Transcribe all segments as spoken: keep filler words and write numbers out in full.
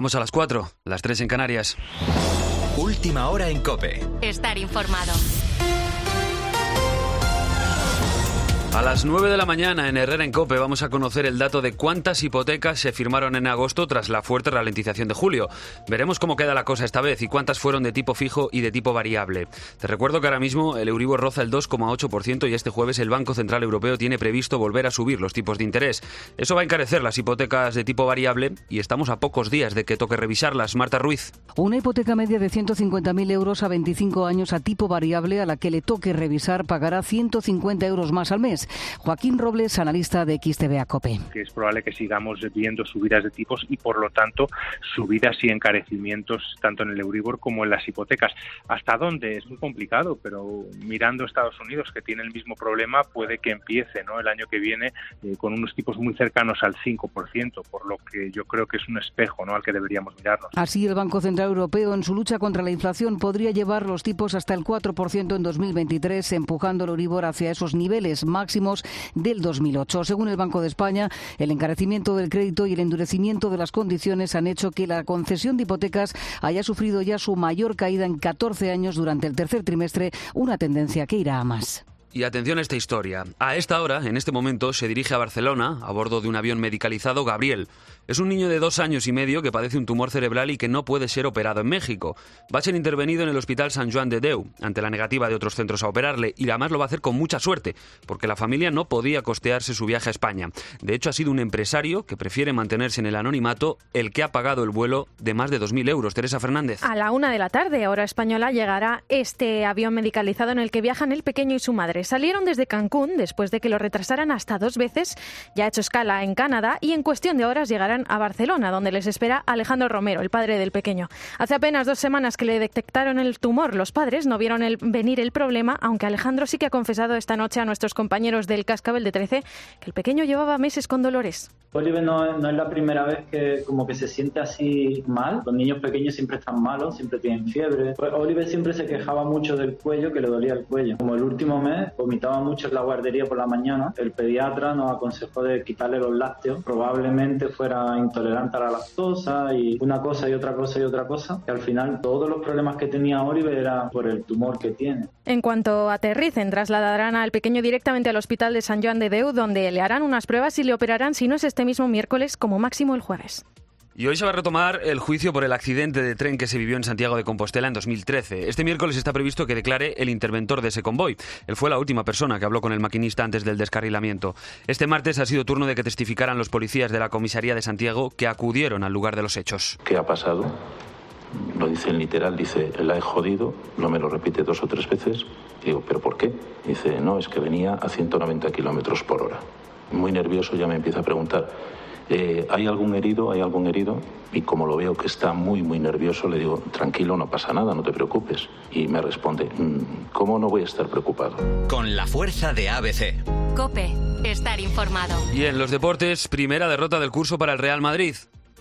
Vamos a las cuatro, las tres en Canarias. Última hora en COPE. Estar informado. A las nueve de la mañana en Herrera en COPE vamos a conocer el dato de cuántas hipotecas se firmaron en agosto tras la fuerte ralentización de julio. Veremos cómo queda la cosa esta vez y cuántas fueron de tipo fijo y de tipo variable. Te recuerdo que ahora mismo el Euribor roza el dos coma ocho por ciento y este jueves el Banco Central Europeo tiene previsto volver a subir los tipos de interés. Eso va a encarecer las hipotecas de tipo variable y estamos a pocos días de que toque revisarlas. Marta Ruiz. Una hipoteca media de ciento cincuenta mil euros a veinticinco años a tipo variable a la que le toque revisar pagará ciento cincuenta euros más al mes. Joaquín Robles, analista de X T V A COPE. Que es probable que sigamos viendo subidas de tipos y, por lo tanto, subidas y encarecimientos tanto en el Euribor como en las hipotecas. ¿Hasta dónde? Es muy complicado, pero mirando Estados Unidos, que tiene el mismo problema, puede que empiece, ¿no?, el año que viene eh, con unos tipos muy cercanos al cinco por ciento, por lo que yo creo que es un espejo, ¿no?, al que deberíamos mirarnos. Así, el Banco Central Europeo, en su lucha contra la inflación, podría llevar los tipos hasta el cuatro por ciento en dos mil veintitrés, empujando el Euribor hacia esos niveles máximos del dos mil ocho. Según el Banco de España, el encarecimiento del crédito y el endurecimiento de las condiciones han hecho que la concesión de hipotecas haya sufrido ya su mayor caída en catorce años durante el tercer trimestre, una tendencia que irá a más. Y atención a esta historia. A esta hora, en este momento, se dirige a Barcelona, a bordo de un avión medicalizado, Gabriel. Es un niño de dos años y medio que padece un tumor cerebral y que no puede ser operado en México. Va a ser intervenido en el Hospital Sant Joan de Déu, ante la negativa de otros centros a operarle, y además lo va a hacer con mucha suerte, porque la familia no podía costearse su viaje a España. De hecho, ha sido un empresario que prefiere mantenerse en el anonimato el que ha pagado el vuelo de más de dos mil euros. Teresa Fernández. A la una de la tarde, hora española, llegará este avión medicalizado en el que viajan el pequeño y su madre. Salieron desde Cancún después de que lo retrasaran hasta dos veces, ya ha hecho escala en Canadá y en cuestión de horas llegarán a Barcelona, donde les espera Alejandro Romero, el padre del pequeño. Hace apenas dos semanas que le detectaron el tumor, los padres no vieron el, venir el problema, aunque Alejandro sí que ha confesado esta noche a nuestros compañeros del Cascabel de trece que el pequeño llevaba meses con dolores. Oliver no, no es la primera vez que como que se siente así mal. Los niños pequeños siempre están malos, siempre tienen fiebre. Pues Oliver siempre se quejaba mucho del cuello, que le dolía el cuello. Como el último mes vomitaba mucho en la guardería por la mañana, el pediatra nos aconsejó de quitarle los lácteos. Probablemente fuera intolerante a la lactosa y una cosa y otra cosa y otra cosa. Que al final todos los problemas que tenía Oliver eran por el tumor que tiene. En cuanto aterricen, trasladarán al pequeño directamente al Hospital de Sant Joan de Déu, donde le harán unas pruebas y le operarán, si no es este mismo miércoles, como máximo el jueves. Y hoy se va a retomar el juicio por el accidente de tren que se vivió en Santiago de Compostela en dos mil trece. Este miércoles está previsto que declare el interventor de ese convoy. Él fue la última persona que habló con el maquinista antes del descarrilamiento. Este martes ha sido turno de que testificaran los policías de la comisaría de Santiago que acudieron al lugar de los hechos. ¿Qué ha pasado? Lo dice en literal, dice, la he jodido, no me lo repite dos o tres veces. Digo, ¿pero por qué? Dice, no, es que venía a ciento noventa kilómetros por hora. Muy nervioso, ya me empieza a preguntar, eh, ¿hay algún herido? ¿Hay algún herido? Y como lo veo que está muy, muy nervioso, le digo, tranquilo, no pasa nada, no te preocupes. Y me responde, ¿cómo no voy a estar preocupado? Con la fuerza de A B C. COPE, estar informado. Y en los deportes, primera derrota del curso para el Real Madrid.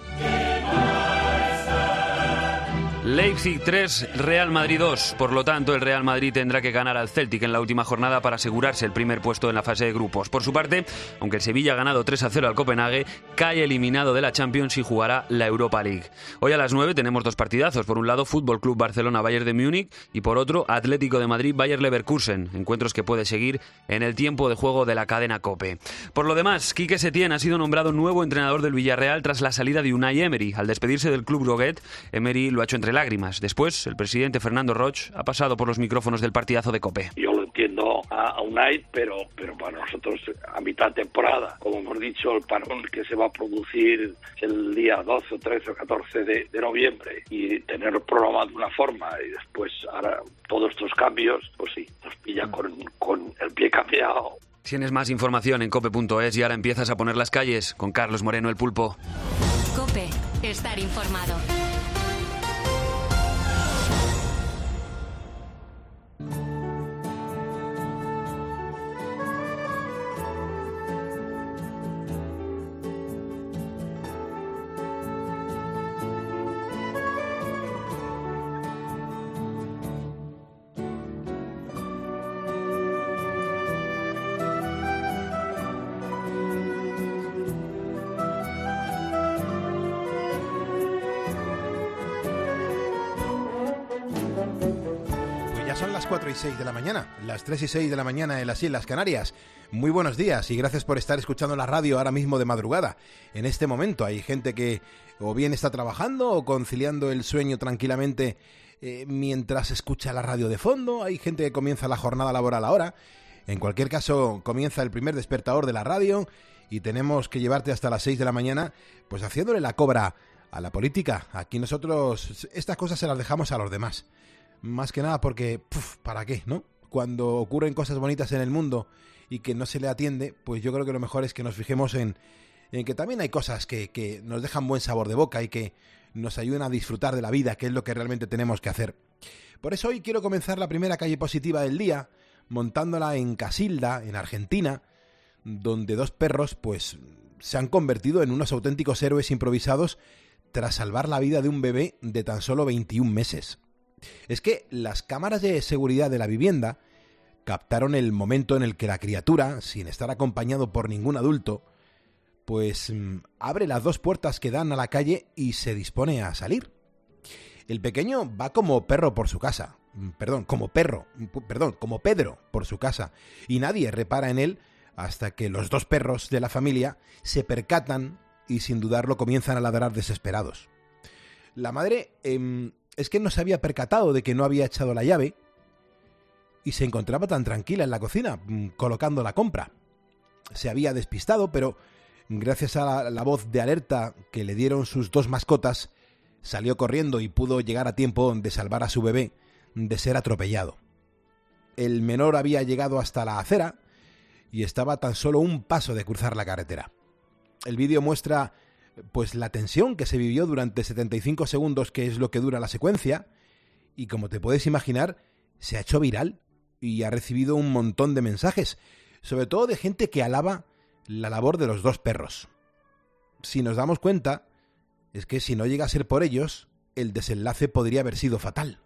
Leipzig tres, Real Madrid dos. Por lo tanto, el Real Madrid tendrá que ganar al Celtic en la última jornada para asegurarse el primer puesto en la fase de grupos. Por su parte, aunque el Sevilla ha ganado tres a cero al Copenhague, cae eliminado de la Champions y jugará la Europa League. Hoy a las nueve tenemos dos partidazos. Por un lado, Fútbol Club Barcelona Bayern de Múnich y por otro, Atlético de Madrid Bayer Leverkusen. Encuentros que puede seguir en el tiempo de juego de la cadena COPE. Por lo demás, Quique Setién ha sido nombrado nuevo entrenador del Villarreal tras la salida de Unai Emery. Al despedirse del club groguet, Emery lo ha hecho entre lágrimas. Después, el presidente Fernando Roig ha pasado por los micrófonos del partidazo de COPE. Yo lo entiendo a, a Unai, pero, pero para nosotros a mitad de temporada, como hemos dicho, el parón que se va a producir el día doce, trece o catorce de, de noviembre y tenerlo programado de una forma y después ahora todos estos cambios, pues sí, nos pilla con, con el pie cambiado. Tienes más información en cope punto es y ahora empiezas a poner las calles con Carlos Moreno el Pulpo. COPE, estar informado. cuatro y seis de la mañana, las tres y seis de la mañana en las Islas Canarias. Muy buenos días y gracias por estar escuchando la radio ahora mismo de madrugada. En este momento hay gente que o bien está trabajando o conciliando el sueño tranquilamente eh, mientras escucha la radio de fondo. Hay gente que comienza la jornada laboral ahora. En cualquier caso, comienza el primer despertador de la radio y tenemos que llevarte hasta las seis de la mañana, pues haciéndole la cobra a la política. Aquí nosotros estas cosas se las dejamos a los demás. Más que nada porque, puf, ¿para qué, no? Cuando ocurren cosas bonitas en el mundo y que no se le atiende, pues yo creo que lo mejor es que nos fijemos en, en que también hay cosas que, que nos dejan buen sabor de boca y que nos ayudan a disfrutar de la vida, que es lo que realmente tenemos que hacer. Por eso hoy quiero comenzar la primera calle positiva del día, montándola en Casilda, en Argentina, donde dos perros, pues, se han convertido en unos auténticos héroes improvisados tras salvar la vida de un bebé de tan solo veintiún meses. Es que las cámaras de seguridad de la vivienda captaron el momento en el que la criatura, sin estar acompañado por ningún adulto, pues abre las dos puertas que dan a la calle y se dispone a salir. El pequeño va como perro por su casa, perdón, como perro, perdón, como Pedro por su casa, y nadie repara en él hasta que los dos perros de la familia se percatan y sin dudarlo comienzan a ladrar desesperados. La madre eh, es que no se había percatado de que no había echado la llave y se encontraba tan tranquila en la cocina, colocando la compra. Se había despistado, pero gracias a la, la voz de alerta que le dieron sus dos mascotas, salió corriendo y pudo llegar a tiempo de salvar a su bebé de ser atropellado. El menor había llegado hasta la acera y estaba tan solo un paso de cruzar la carretera. El vídeo muestra pues la tensión que se vivió durante setenta y cinco segundos, que es lo que dura la secuencia, y como te puedes imaginar, se ha hecho viral y ha recibido un montón de mensajes, sobre todo de gente que alaba la labor de los dos perros. Si nos damos cuenta, es que si no llega a ser por ellos, el desenlace podría haber sido fatal.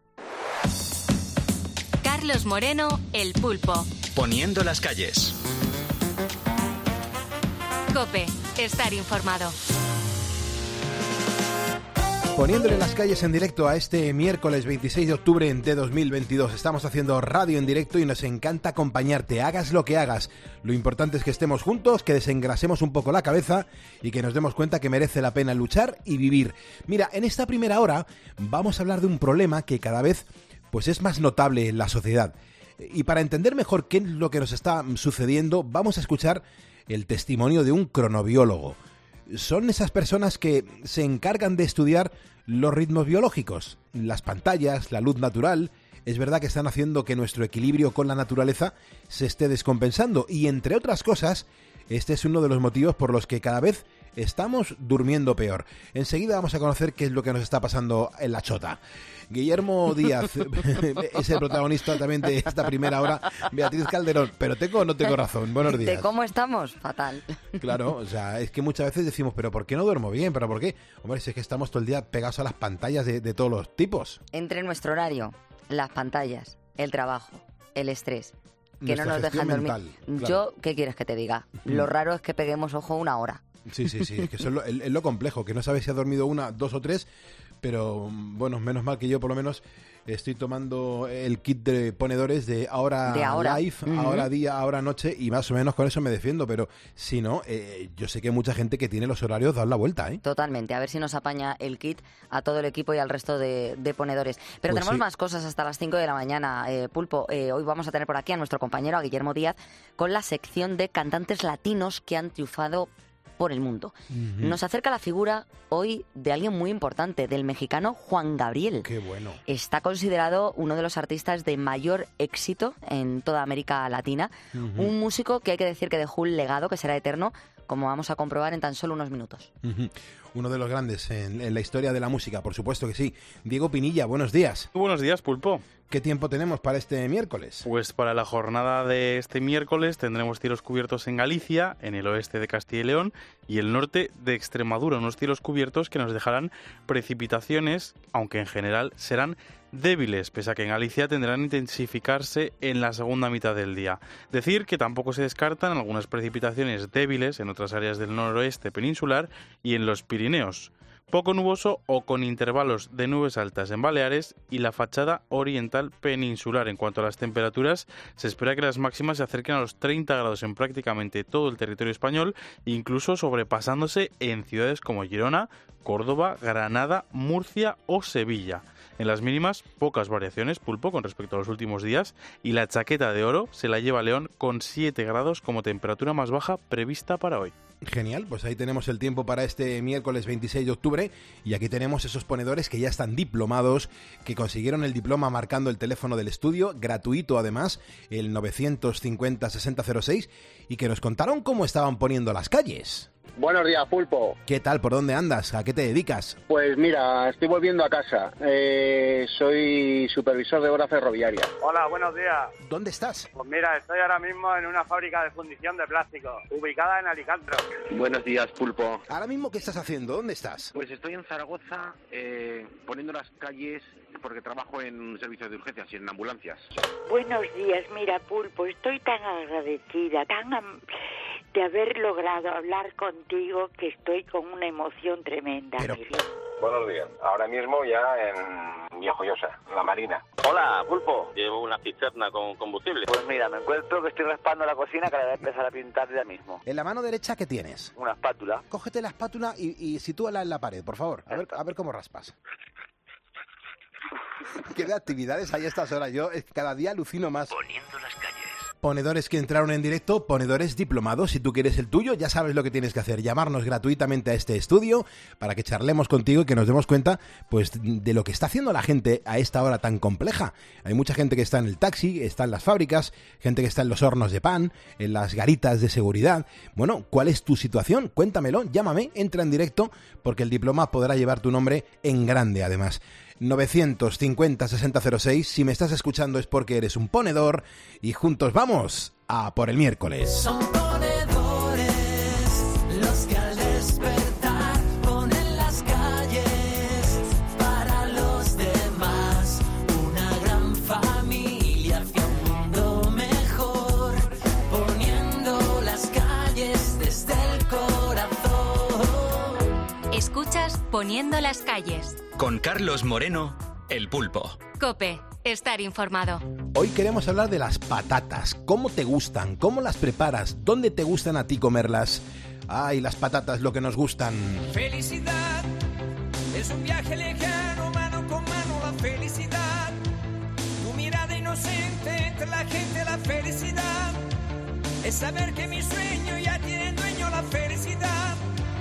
Carlos Moreno, El Pulpo. Poniendo las calles. COPE, estar informado. Poniéndole las calles en directo a este miércoles veintiséis de octubre de dos mil veintidós. Estamos haciendo radio en directo y nos encanta acompañarte, hagas lo que hagas. Lo importante es que estemos juntos, que desengrasemos un poco la cabeza y que nos demos cuenta que merece la pena luchar y vivir. Mira, en esta primera hora vamos a hablar de un problema que cada vez pues es más notable en la sociedad. Y para entender mejor qué es lo que nos está sucediendo, vamos a escuchar el testimonio de un cronobiólogo. Son esas personas que se encargan de estudiar los ritmos biológicos, las pantallas, la luz natural. Es verdad que están haciendo que nuestro equilibrio con la naturaleza se esté descompensando y, entre otras cosas, este es uno de los motivos por los que cada vez estamos durmiendo peor. Enseguida vamos a conocer qué es lo que nos está pasando en la chota. Guillermo Díaz es el protagonista también de esta primera hora. Beatriz Calderón, pero tengo o no tengo razón. Buenos días. ¿De cómo estamos? Fatal. Claro, o sea, es que muchas veces decimos, pero ¿por qué no duermo bien? ¿Pero por qué? Hombre, si es que estamos todo el día pegados a las pantallas de, de todos los tipos. Entre nuestro horario, las pantallas, el trabajo, el estrés, que Nuestra no nos dejan dormir. mental, claro. Yo, ¿qué quieres que te diga? Lo raro es que peguemos ojo una hora. Sí, sí, sí, es que eso es lo, es lo complejo, que no sabes si has dormido una, dos o tres, pero bueno, menos mal que yo por lo menos estoy tomando el kit de ponedores de ahora, de ahora. live, uh-huh. ahora día, ahora noche, y más o menos con eso me defiendo, pero si no, eh, yo sé que hay mucha gente que tiene los horarios dados la vuelta, ¿eh? Totalmente, a ver si nos apaña el kit a todo el equipo y al resto de, de ponedores. Pero pues tenemos sí. más cosas hasta las cinco de la mañana, eh, Pulpo. Eh, hoy vamos a tener por aquí a nuestro compañero, a Guillermo Díaz, con la sección de cantantes latinos que han triunfado por el mundo. Uh-huh. Nos acerca la figura hoy de alguien muy importante, del mexicano Juan Gabriel. ¡Qué bueno! Está considerado uno de los artistas de mayor éxito en toda América Latina. Uh-huh. Un músico que hay que decir que dejó un legado que será eterno, como vamos a comprobar en tan solo unos minutos. Uh-huh. Uno de los grandes en, en la historia de la música, por supuesto que sí. Diego Pinilla, buenos días. Muy buenos días, Pulpo. ¿Qué tiempo tenemos para este miércoles? Pues para la jornada de este miércoles tendremos cielos cubiertos en Galicia, en el oeste de Castilla y León y el norte de Extremadura, unos cielos cubiertos que nos dejarán precipitaciones, aunque en general serán débiles, pese a que en Galicia tendrán que intensificarse en la segunda mitad del día. Decir que tampoco se descartan algunas precipitaciones débiles en otras áreas del noroeste peninsular y en los Pirineos. poco nuboso o con intervalos de nubes altas en Baleares y la fachada oriental peninsular. En cuanto a las temperaturas, se espera que las máximas se acerquen a los treinta grados en prácticamente todo el territorio español, incluso sobrepasándose en ciudades como Girona, Córdoba, Granada, Murcia o Sevilla. En las mínimas, pocas variaciones, Pulpo, con respecto a los últimos días, y la chaqueta de oro se la lleva León con siete grados como temperatura más baja prevista para hoy. Genial, pues ahí tenemos el tiempo para este miércoles veintiséis de octubre y aquí tenemos esos ponedores que ya están diplomados, que consiguieron el diploma marcando el teléfono del estudio, gratuito además, el novecientos cincuenta sesenta cero seis, y que nos contaron cómo estaban poniendo las calles. Buenos días, Pulpo. ¿Qué tal? ¿Por dónde andas? ¿A qué te dedicas? Pues mira, estoy volviendo a casa. Eh, soy supervisor de obra ferroviaria. Hola, buenos días. ¿Dónde estás? Pues mira, estoy ahora mismo en una fábrica de fundición de plástico, ubicada en Alicante. Buenos días, Pulpo. ¿Ahora mismo qué estás haciendo? ¿Dónde estás? Pues estoy en Zaragoza, eh, poniendo las calles, porque trabajo en un servicio de urgencias y en ambulancias. Buenos días, mira, Pulpo, estoy tan agradecida, tan... Am... de haber logrado hablar contigo, que estoy con una emoción tremenda. Pero... Buenos días. Ahora mismo ya en Villajoyosa, la Marina. Hola, Pulpo. Llevo una cisterna con combustible. Pues mira, me encuentro que estoy raspando la cocina, que la voy a empezar a pintar ya mismo. En la mano derecha, ¿qué tienes? Una espátula. Cógete la espátula y, y sitúala en la pared, por favor. A ver, a ver cómo raspas. ¿Qué de actividades hay a estas horas? Yo cada día alucino más. Poniendo las calles. Ponedores que entraron en directo, ponedores diplomados. Si tú quieres el tuyo, ya sabes lo que tienes que hacer. Llamarnos gratuitamente a este estudio para que charlemos contigo y que nos demos cuenta, pues, de lo que está haciendo la gente a esta hora tan compleja. Hay mucha gente que está en el taxi, está en las fábricas, gente que está en los hornos de pan, en las garitas de seguridad. Bueno, ¿cuál es tu situación? Cuéntamelo, llámame, entra en directo, porque el diploma podrá llevar tu nombre en grande, además. novecientos cincuenta sesenta cero seis. Si me estás escuchando es porque eres un ponedor y juntos vamos a por el miércoles. Son ponedores los que al despertar ponen las calles para los demás. Una gran familia hacia un mundo mejor, poniendo las calles desde el corazón. Escuchas Poniendo las calles. Con Carlos Moreno, El Pulpo. COPE, estar informado. Hoy queremos hablar de las patatas. ¿Cómo te gustan? ¿Cómo las preparas? ¿Dónde te gustan a ti comerlas? Ay, las patatas, lo que nos gustan. Felicidad es un viaje lejano, mano con mano la felicidad. Tu mirada inocente entre la gente, la felicidad. Es saber que mi sueño ya tiene dueño, la felicidad.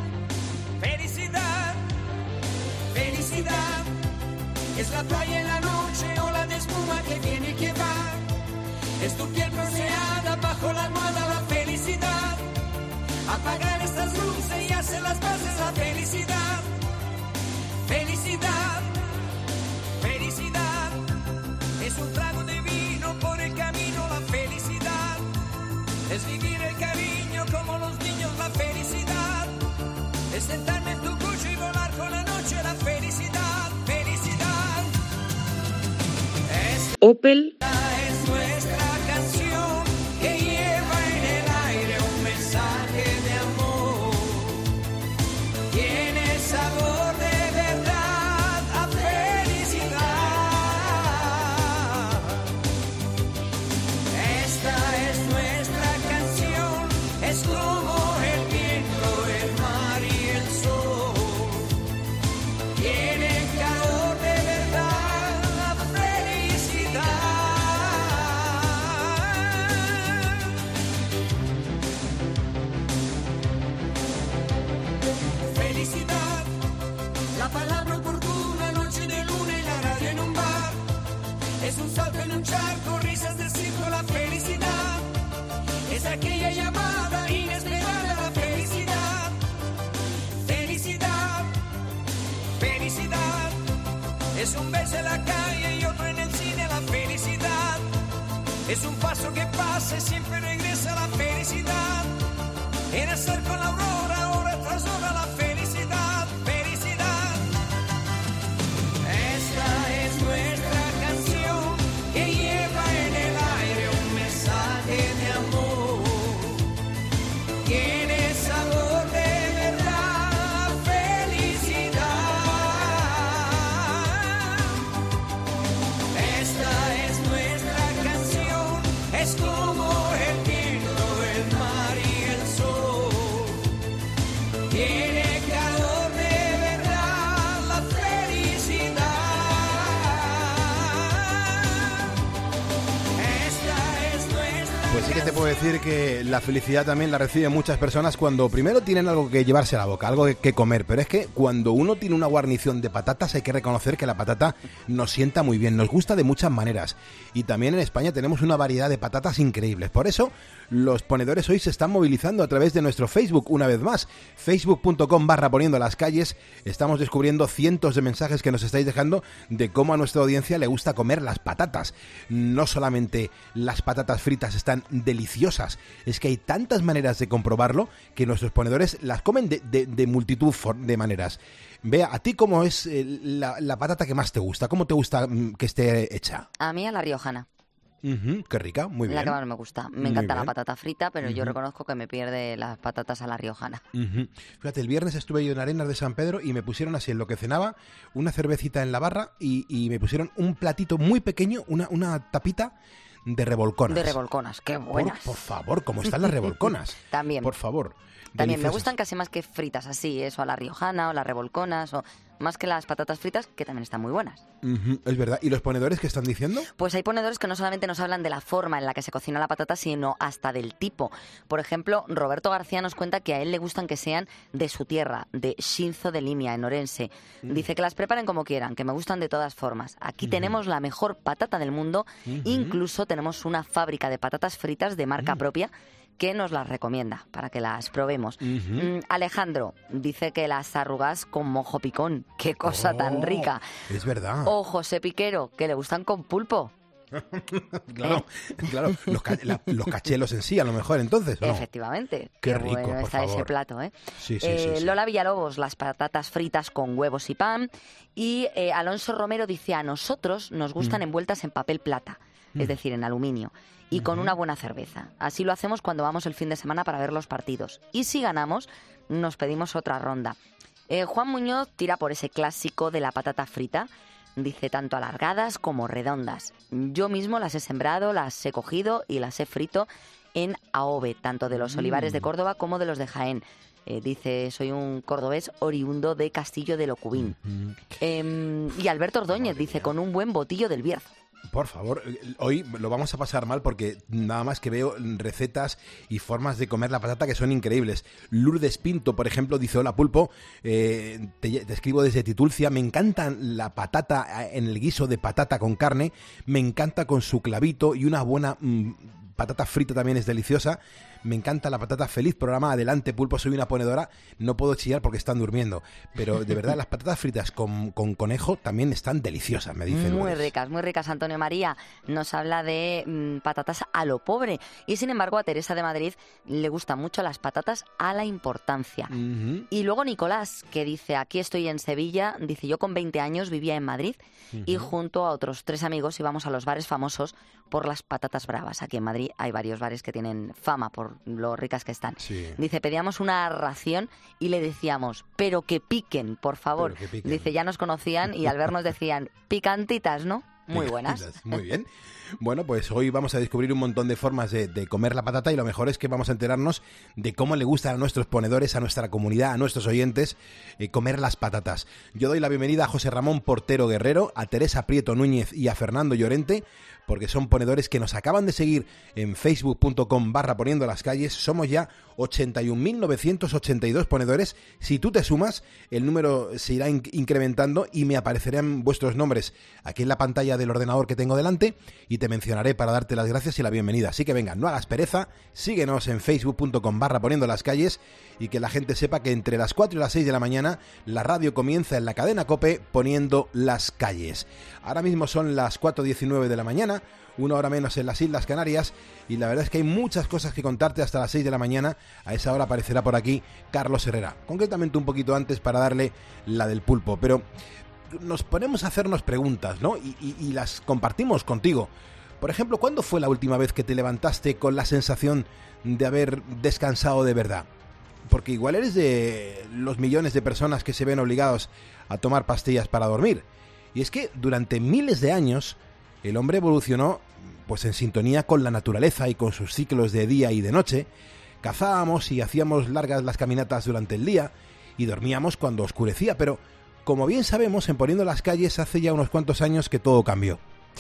Felicidad. Felicidad es la playa en la noche, ola de espuma que viene y que va. Es tu piel bronceada bajo la almohada, la felicidad. Apagar estas luces y hacer las paces, la felicidad. Felicidad, felicidad es un trago de vino por el camino, la felicidad. Es vivir el cariño como los niños, la felicidad. Es sentarme en tu coche y volar con la noche, la felicidad, felicidad. Es Opel. Es nuestra canción que lleva en el aire un mensaje de amor. Tiene sabor de verdad a felicidad. Esta es nuestra canción, es como el viento, el mar y el sol. Tiene calor de verdad, la felicidad. Felicidad, la palabra oportuna, noche de luna y la radio en un bar. Es un salto en un charco, risas de circo, la felicidad. Es aquella llamada inesperada, la felicidad. Felicidad, felicidad. Es un beso en la calle y otro en el cine, la felicidad. Es un paso que pasa y siempre regresa la felicidad. En hacer con la aurora, hora tras hora, la felicidad, felicidad. Esta es nuestra canción que lleva en el aire un mensaje de amor. Tiene sabor de verdad, felicidad. Pues sí que te puedo decir que la felicidad también la reciben muchas personas cuando primero tienen algo que llevarse a la boca, algo que comer, pero es que cuando uno tiene una guarnición de patatas hay que reconocer que la patata nos sienta muy bien, nos gusta de muchas maneras y también en España tenemos una variedad de patatas increíbles. Por eso los ponedores hoy se están movilizando a través de nuestro Facebook una vez más, facebook.com barra poniendo las calles. Estamos descubriendo cientos de mensajes que nos estáis dejando de cómo a nuestra audiencia le gusta comer las patatas. No solamente las patatas fritas están deliciosas, es que hay tantas maneras de comprobarlo que nuestros ponedores las comen de, de, de multitud de maneras. Bea, ¿a ti cómo es la, la patata que más te gusta? ¿Cómo te gusta que esté hecha? A mí a la riojana. Uh-huh, qué rica, muy bien. La que más me gusta. Me encanta la patata frita, pero uh-huh. yo reconozco que me pierde las patatas a la riojana. Uh-huh. Fíjate, el viernes estuve yo en Arenas de San Pedro y me pusieron así en lo que cenaba, una cervecita en la barra y, y me pusieron un platito muy pequeño, una, una tapita de revolconas. De revolconas, qué buenas. Por, por favor, ¿cómo están las revolconas? También. Por favor. También deliciosas. Me gustan casi más que fritas así, eso a la riojana o las revolconas o más que las patatas fritas, que también están muy buenas. Uh-huh, es verdad. ¿Y los ponedores qué están diciendo? Pues hay ponedores que no solamente nos hablan de la forma en la que se cocina la patata, sino hasta del tipo. Por ejemplo, Roberto García nos cuenta que a él le gustan que sean de su tierra, de Shinzo de Limia, en Orense. Uh-huh. Dice que las preparen como quieran, que me gustan de todas formas. Aquí uh-huh. tenemos la mejor patata del mundo, uh-huh. incluso tenemos una fábrica de patatas fritas de marca uh-huh. propia que nos las recomienda para que las probemos. Uh-huh. Mm, Alejandro dice que las arrugas con mojo picón. ¡Qué cosa oh, tan rica! Es verdad. O José Piquero, que le gustan con pulpo. claro, ¿Eh? claro. Los, ca- la, los cachelos en sí, a lo mejor, entonces, ¿no? Efectivamente. Qué, Qué rico, bueno por está favor. ese plato, ¿eh? Sí, sí, eh, sí, sí. Lola Villalobos, las patatas fritas con huevos y pan. Y eh, Alonso Romero dice, a nosotros nos gustan mm. envueltas en papel plata, mm. es decir, en aluminio. Y con una buena cerveza. Así lo hacemos cuando vamos el fin de semana para ver los partidos. Y si ganamos, nos pedimos otra ronda. Eh, Juan Muñoz tira por ese clásico de la patata frita. Dice tanto alargadas como redondas. Yo mismo las he sembrado, las he cogido y las he frito en aobe, tanto de los olivares de Córdoba como de los de Jaén. Eh, dice, soy un cordobés oriundo de Castillo de Locubín. Mm-hmm. Eh, y Alberto Ordóñez dice, con un buen botillo del Bierzo. Por favor, hoy lo vamos a pasar mal porque nada más que veo recetas y formas de comer la patata que son increíbles. Lourdes Pinto, por ejemplo, dice, hola Pulpo, eh, te, te escribo desde Titulcia, me encanta la patata en el guiso de patata con carne, me encanta con su clavito y una buena mmm, patata frita también es deliciosa. Me encanta la patata. Feliz programa, adelante Pulpo, soy una ponedora, no puedo chillar porque están durmiendo, pero de verdad las patatas fritas con, con conejo también están deliciosas, me dicen. Muy ricas, muy ricas. Antonio María nos habla de mmm, patatas a lo pobre y sin embargo a Teresa de Madrid le gustan mucho las patatas a la importancia. Uh-huh. Y luego Nicolás, que dice, aquí estoy en Sevilla, dice, yo con veinte años vivía en Madrid uh-huh. y junto a otros tres amigos íbamos a los bares famosos por las patatas bravas. Aquí en Madrid hay varios bares que tienen fama por lo ricas que están. Sí. Dice, pedíamos una ración y le decíamos, pero que piquen, por favor. Piquen. Dice, ya nos conocían y al vernos decían, picantitas, ¿no? Muy buenas. Muy bien. Bueno, pues hoy vamos a descubrir un montón de formas de, de comer la patata y lo mejor es que vamos a enterarnos de cómo le gusta a nuestros ponedores, a nuestra comunidad, a nuestros oyentes eh, comer las patatas. Yo doy la bienvenida a José Ramón Portero Guerrero, a Teresa Prieto Núñez y a Fernando Llorente, porque son ponedores que nos acaban de seguir en facebook.com barra poniendo las calles. Somos ya ochenta y un mil novecientos ochenta y dos ponedores. Si tú te sumas, el número se irá in- incrementando y me aparecerán vuestros nombres aquí en la pantalla del ordenador que tengo delante y te mencionaré para darte las gracias y la bienvenida. Así que venga, no hagas pereza, síguenos en facebook.com barra poniendo las calles y que la gente sepa que entre las cuatro y las seis de la mañana la radio comienza en la cadena COPE poniendo las calles. Ahora mismo son las cuatro diecinueve de la mañana, una hora menos en las Islas Canarias y la verdad es que hay muchas cosas que contarte hasta las seis de la mañana. A esa hora aparecerá por aquí Carlos Herrera, concretamente un poquito antes para darle la del pulpo, pero nos ponemos a hacernos preguntas, ¿no? Y, y, y las compartimos contigo. Por ejemplo, ¿cuándo fue la última vez que te levantaste con la sensación de haber descansado de verdad? Porque igual eres de los millones de personas que se ven obligados a tomar pastillas para dormir. Y es que durante miles de años el hombre evolucionó pues en sintonía con la naturaleza y con sus ciclos de día y de noche. Cazábamos y hacíamos largas las caminatas durante el día y dormíamos cuando oscurecía, pero como bien sabemos, en Poniendo las Calles hace ya unos cuantos años que todo cambió.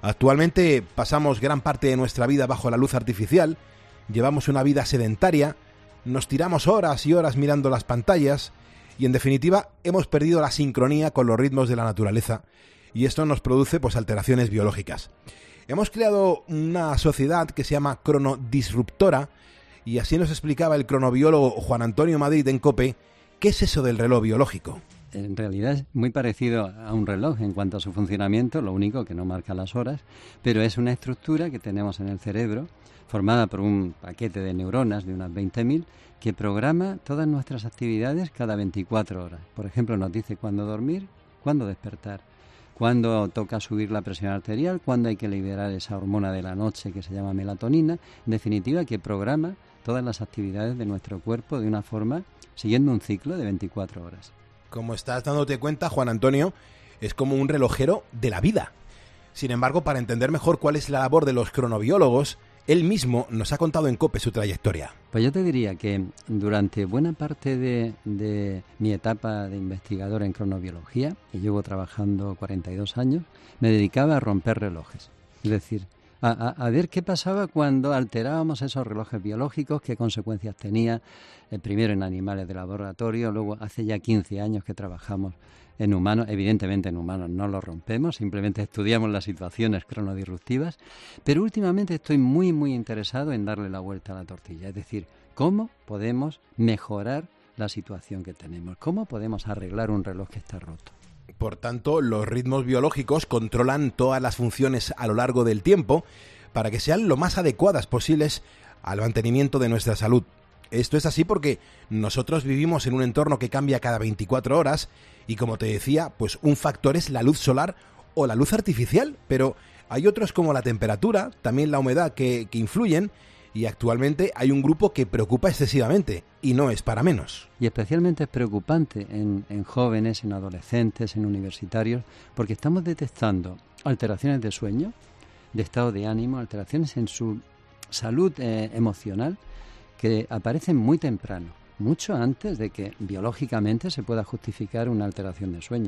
Actualmente pasamos gran parte de nuestra vida bajo la luz artificial, llevamos una vida sedentaria, nos tiramos horas y horas mirando las pantallas y, en definitiva, hemos perdido la sincronía con los ritmos de la naturaleza y esto nos produce pues alteraciones biológicas. Hemos creado una sociedad que se llama cronodisruptora y así nos explicaba el cronobiólogo Juan Antonio Madrid en COPE qué es eso del reloj biológico. En realidad es muy parecido a un reloj en cuanto a su funcionamiento, lo único que no marca las horas, pero es una estructura que tenemos en el cerebro, formada por un paquete de neuronas de unas veinte mil, que programa todas nuestras actividades cada veinticuatro horas. Por ejemplo, nos dice cuándo dormir, cuándo despertar, cuándo toca subir la presión arterial, cuándo hay que liberar esa hormona de la noche que se llama melatonina, en definitiva que programa todas las actividades de nuestro cuerpo de una forma, siguiendo un ciclo de veinticuatro horas. Como estás dándote cuenta, Juan Antonio, es como un relojero de la vida. Sin embargo, para entender mejor cuál es la labor de los cronobiólogos, él mismo nos ha contado en COPE su trayectoria. Pues yo te diría que durante buena parte de, de mi etapa de investigador en cronobiología, que llevo trabajando cuarenta y dos años, me dedicaba a romper relojes. Es decir, a, a, a ver qué pasaba cuando alterábamos esos relojes biológicos, qué consecuencias tenía, eh, primero en animales de laboratorio, luego hace ya quince años que trabajamos en humanos. Evidentemente en humanos no lo rompemos, simplemente estudiamos las situaciones cronodisruptivas, pero últimamente estoy muy muy interesado en darle la vuelta a la tortilla, es decir, cómo podemos mejorar la situación que tenemos, cómo podemos arreglar un reloj que está roto. Por tanto, los ritmos biológicos controlan todas las funciones a lo largo del tiempo para que sean lo más adecuadas posibles al mantenimiento de nuestra salud. Esto es así porque nosotros vivimos en un entorno que cambia cada veinticuatro horas y, como te decía, pues un factor es la luz solar o la luz artificial, pero hay otros como la temperatura, también la humedad que, que influyen, y actualmente hay un grupo que preocupa excesivamente y no es para menos. Y especialmente es preocupante en, en jóvenes, en adolescentes, en universitarios, porque estamos detectando alteraciones de sueño, de estado de ánimo, alteraciones en su salud eh, emocional, que aparecen muy temprano, mucho antes de que biológicamente se pueda justificar una alteración de sueño.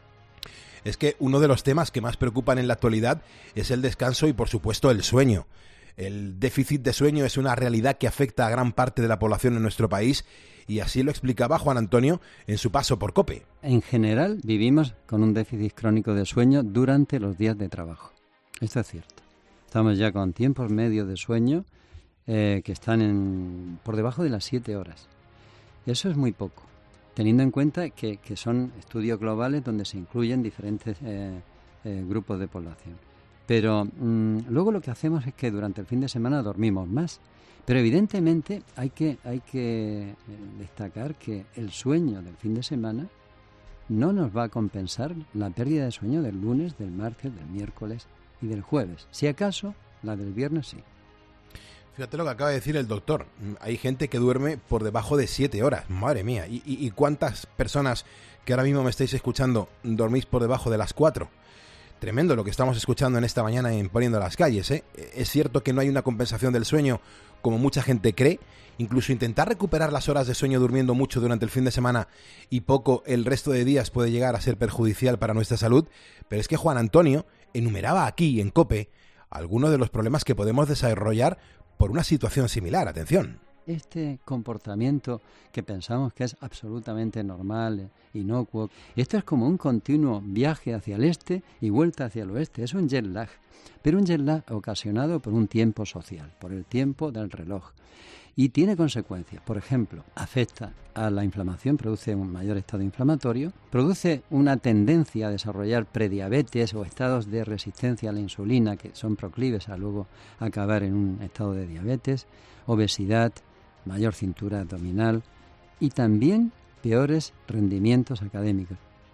Es que uno de los temas que más preocupan en la actualidad es el descanso y, por supuesto, el sueño. El déficit de sueño es una realidad que afecta a gran parte de la población en nuestro país y así lo explicaba Juan Antonio en su paso por COPE. En general vivimos con un déficit crónico de sueño durante los días de trabajo. Esto es cierto. Estamos ya con tiempos medios de sueño eh, que están en, por debajo de las siete horas. Eso es muy poco, teniendo en cuenta que, que son estudios globales donde se incluyen diferentes eh, eh, grupos de población. Pero mmm, luego lo que hacemos es que durante el fin de semana dormimos más. Pero evidentemente hay que, hay que destacar que el sueño del fin de semana no nos va a compensar la pérdida de sueño del lunes, del martes, del miércoles y del jueves. Si acaso, la del viernes sí. Fíjate lo que acaba de decir el doctor. Hay gente que duerme por debajo de siete horas. Madre mía. ¿Y, y, y cuántas personas que ahora mismo me estáis escuchando dormís por debajo de las cuatro? Tremendo lo que estamos escuchando en esta mañana en Poniendo las Calles, ¿eh? Es cierto que no hay una compensación del sueño como mucha gente cree. Incluso intentar recuperar las horas de sueño durmiendo mucho durante el fin de semana y poco el resto de días puede llegar a ser perjudicial para nuestra salud. Pero es que Juan Antonio enumeraba aquí en COPE algunos de los problemas que podemos desarrollar por una situación similar. Atención. Este comportamiento que pensamos que es absolutamente normal, inocuo, esto es como un continuo viaje hacia el este y vuelta hacia el oeste. Es un jet lag, pero un jet lag ocasionado por un tiempo social, por el tiempo del reloj. Y tiene consecuencias. Por ejemplo, afecta a la inflamación, produce un mayor estado inflamatorio, produce una tendencia a desarrollar prediabetes o estados de resistencia a la insulina que son proclives a luego acabar en un estado de diabetes, obesidad, mayor cintura abdominal y también peores rendimientos académicos.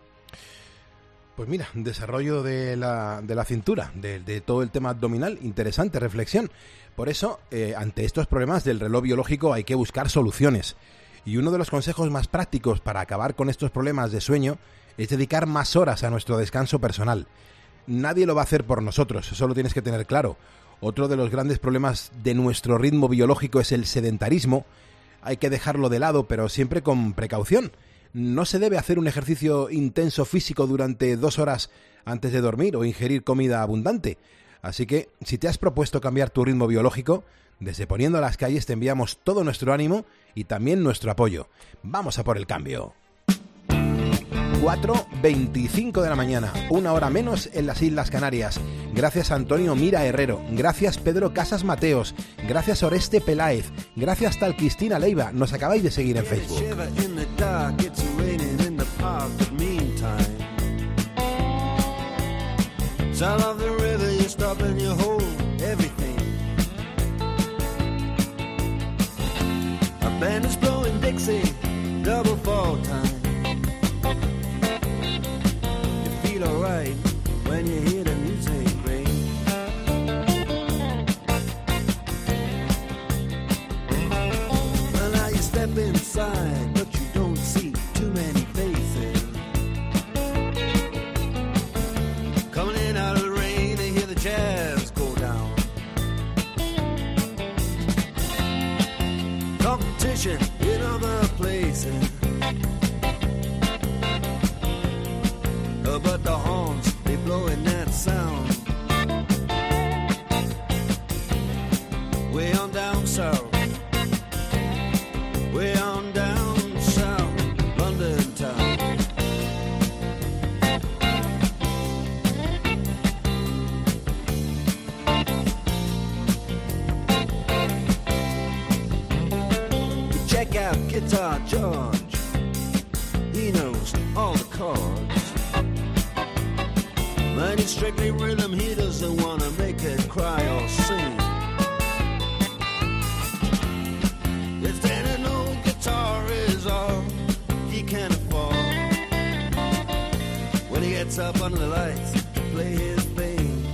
Pues mira, desarrollo de la, de la cintura, de, de todo el tema abdominal, interesante reflexión. Por eso, eh, ante estos problemas del reloj biológico hay que buscar soluciones. Y uno de los consejos más prácticos para acabar con estos problemas de sueño es dedicar más horas a nuestro descanso personal. Nadie lo va a hacer por nosotros, eso lo tienes que tener claro. Otro de los grandes problemas de nuestro ritmo biológico es el sedentarismo. Hay que dejarlo de lado, pero siempre con precaución. No se debe hacer un ejercicio intenso físico durante dos horas antes de dormir o ingerir comida abundante. Así que, si te has propuesto cambiar tu ritmo biológico, desde Poniendo las Calles te enviamos todo nuestro ánimo y también nuestro apoyo. Vamos a por el cambio. cuatro veinticinco de la mañana, una hora menos en las Islas Canarias. Gracias a Antonio Mira Herrero, gracias Pedro Casas Mateos, gracias Oreste Peláez, gracias tal Cristina Leiva. Nos acabáis de seguir en Facebook. Alright, when you hear the music ring. Well, now you step inside, but you don't see too many faces. Coming in out of the rain, they hear the jazz go down. Competition in other places. But the horns, they blowing that sound. Way on down south, way on down south, London town. Check out Guitar George, he knows all the chords. But it's strictly rhythm, he doesn't want to make it cry or sing. If then an old guitar is all he can afford, when he gets up under the lights to play his thing.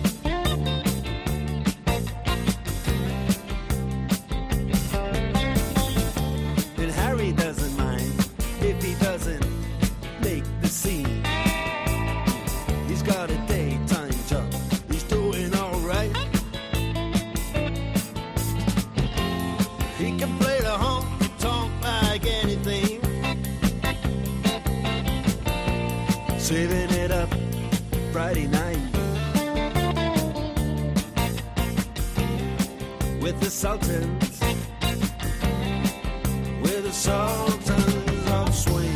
And Harry doesn't mind if he doesn't make the scene. He's got a daytime job, he's doing alright. He can play the honky-tonk like anything, saving it up Friday night with the Sultans, with the Sultans of Swing.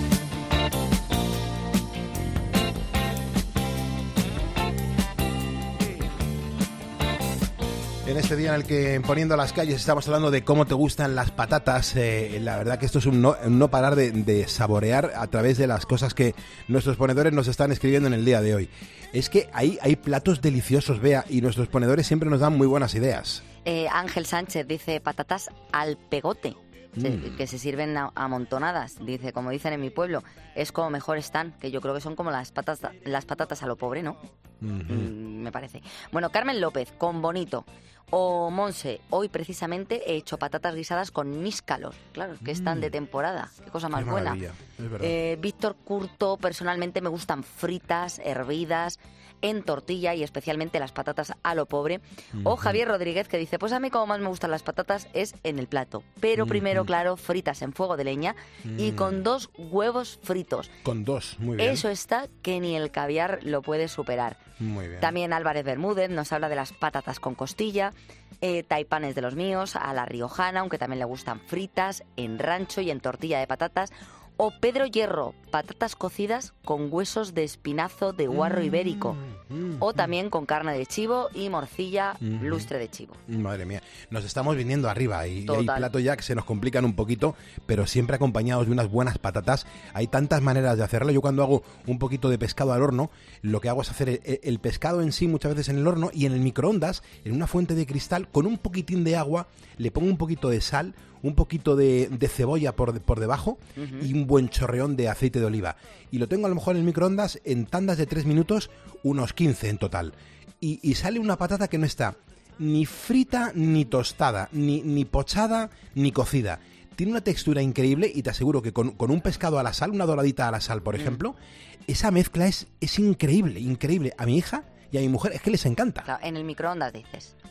En este día en el que Poniendo las Calles estamos hablando de cómo te gustan las patatas, eh, la verdad que esto es un no, un no parar de, de saborear a través de las cosas que nuestros ponedores nos están escribiendo en el día de hoy. Es que hay, hay platos deliciosos, Bea, y nuestros ponedores siempre nos dan muy buenas ideas. Eh, Ángel Sánchez dice patatas al pegote. Se, mm. que se sirven a, amontonadas, dice, como dicen en mi pueblo, es como mejor están, que yo creo que son como las patatas, las patatas a lo pobre, ¿no? Mm-hmm. Mm, me parece. Bueno, Carmen López, con bonito. O Monse, hoy precisamente he hecho patatas guisadas con níscalos, claro, que mm. están de temporada, qué cosa más qué buena. Es verdad. Eh, Víctor Curto, personalmente me gustan fritas, hervidas, en tortilla y especialmente las patatas a lo pobre. Uh-huh. O Javier Rodríguez, que dice, pues a mí como más me gustan las patatas es en el plato, pero uh-huh. primero, claro, fritas en fuego de leña uh-huh. y con dos huevos fritos. Con dos, muy bien. Eso está que ni el caviar lo puede superar. Muy bien. También Álvarez Bermúdez nos habla de las patatas con costilla, eh, taipanes de los míos, a la riojana, aunque también le gustan fritas, en rancho y en tortilla de patatas. O Pedro Hierro, patatas cocidas con huesos de espinazo de guarro ibérico. Mm, o también con carne de chivo y morcilla mm, lustre de chivo. Madre mía, nos estamos viniendo arriba y, y hay platos ya que se nos complican un poquito, pero siempre acompañados de unas buenas patatas. Hay tantas maneras de hacerlo. Yo cuando hago un poquito de pescado al horno, lo que hago es hacer el, el pescado en sí muchas veces en el horno y en el microondas, en una fuente de cristal, con un poquitín de agua, le pongo un poquito de sal, un poquito de, de cebolla por, por debajo uh-huh. y un buen chorreón de aceite de oliva. Y lo tengo a lo mejor en el microondas en tandas de tres minutos, unos quince en total. Y, y sale una patata que no está ni frita ni tostada, ni, ni pochada ni cocida. Tiene una textura increíble y te aseguro que con, con un pescado a la sal, una doradita a la sal, por ejemplo, uh-huh. esa mezcla es, es increíble, increíble. A mi hija y a mi mujer es que les encanta. Claro, en el microondas dices.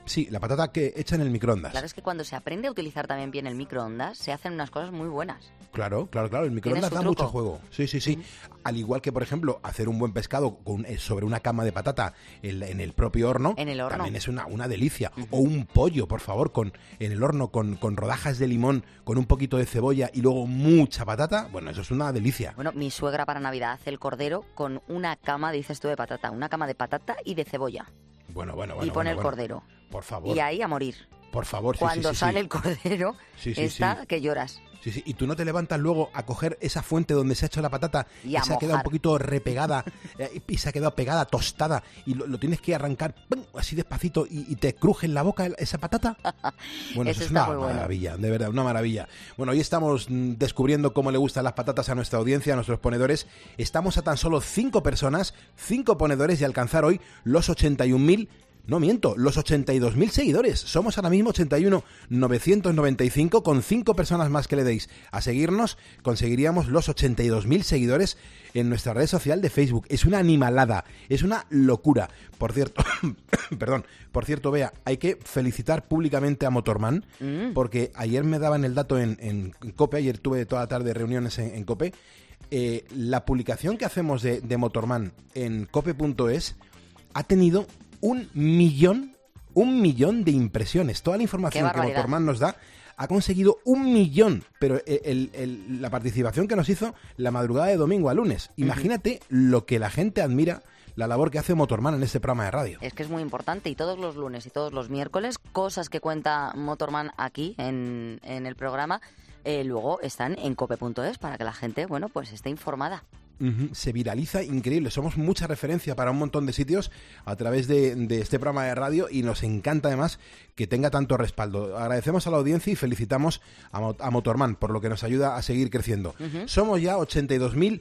Sí, la patata que echa en el microondas. Claro, es que cuando se aprende a utilizar también bien el microondas, se hacen unas cosas muy buenas. Claro, claro, claro. El microondas da mucho juego. Sí, sí, sí. Mm. Al igual que, por ejemplo, hacer un buen pescado con, eh, sobre una cama de patata en, en el propio horno. En el horno. También es una, una delicia. Uh-huh. O un pollo, por favor, con en el horno con, con rodajas de limón, con un poquito de cebolla y luego mucha patata. Bueno, eso es una delicia. Bueno, mi suegra para Navidad hace el cordero con una cama, dices tú, de patata. Una cama de patata y de cebolla. Bueno, bueno, bueno. Y pone bueno, el cordero. Bueno. Por favor. Y ahí a morir. Por favor, sí, Cuando sí, sí, sale sí. el cordero, sí, sí, está sí. que lloras. Sí, sí. Y tú no te levantas luego a coger esa fuente donde se ha hecho la patata y, y a se ha quedado un poquito repegada eh, y se ha quedado pegada, tostada, y lo, lo tienes que arrancar ¡pum! Así despacito y, y te cruje en la boca esa patata. Bueno, eso, eso es una maravilla, bueno. De verdad, una maravilla. Bueno, hoy estamos descubriendo cómo le gustan las patatas a nuestra audiencia, a nuestros ponedores. Estamos a tan solo cinco personas, cinco ponedores de alcanzar hoy los ochenta y un mil. No miento, los ochenta y dos mil seguidores. Somos ahora mismo ochenta y uno mil novecientos noventa y cinco. Con cinco personas más que le deis a seguirnos, conseguiríamos los ochenta y dos mil seguidores en nuestra red social de Facebook. Es una animalada, es una locura. Por cierto, perdón, por cierto, Bea, hay que felicitar públicamente a Motorman, mm. porque ayer me daban el dato en, en COPE, ayer tuve toda la tarde reuniones en, en COPE. Eh, la publicación que hacemos de, de Motorman en cope punto es ha tenido un millón, un millón de impresiones. Toda la información que Motorman nos da ha conseguido un millón, pero el, el, la participación que nos hizo la madrugada de domingo a lunes. Imagínate uh-huh. lo que la gente admira, la labor que hace Motorman en este programa de radio. Es que es muy importante, y todos los lunes y todos los miércoles, cosas que cuenta Motorman aquí en, en el programa, eh, luego están en cope punto es para que la gente, bueno, pues esté informada. Uh-huh. Se viraliza increíble, somos mucha referencia para un montón de sitios a través de, de este programa de radio, y nos encanta además que tenga tanto respaldo. Agradecemos a la audiencia y felicitamos a, Mo- a Motorman por lo que nos ayuda a seguir creciendo. Uh-huh. Somos ya ochenta y dos mil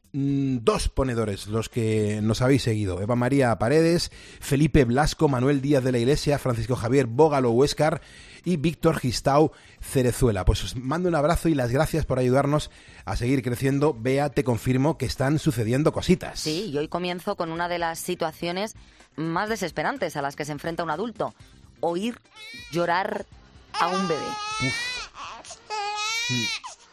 dos ponedores los que nos habéis seguido: Eva María Paredes, Felipe Blasco, Manuel Díaz de la Iglesia, Francisco Javier Bógalo Huéscar y Víctor Gistau Cerezuela. Pues os mando un abrazo y las gracias por ayudarnos a seguir creciendo. Bea, te confirmo que están sucediendo cositas. Sí, y hoy comienzo con una de las situaciones más desesperantes a las que se enfrenta un adulto: oír llorar a un bebé. Uf. Mm.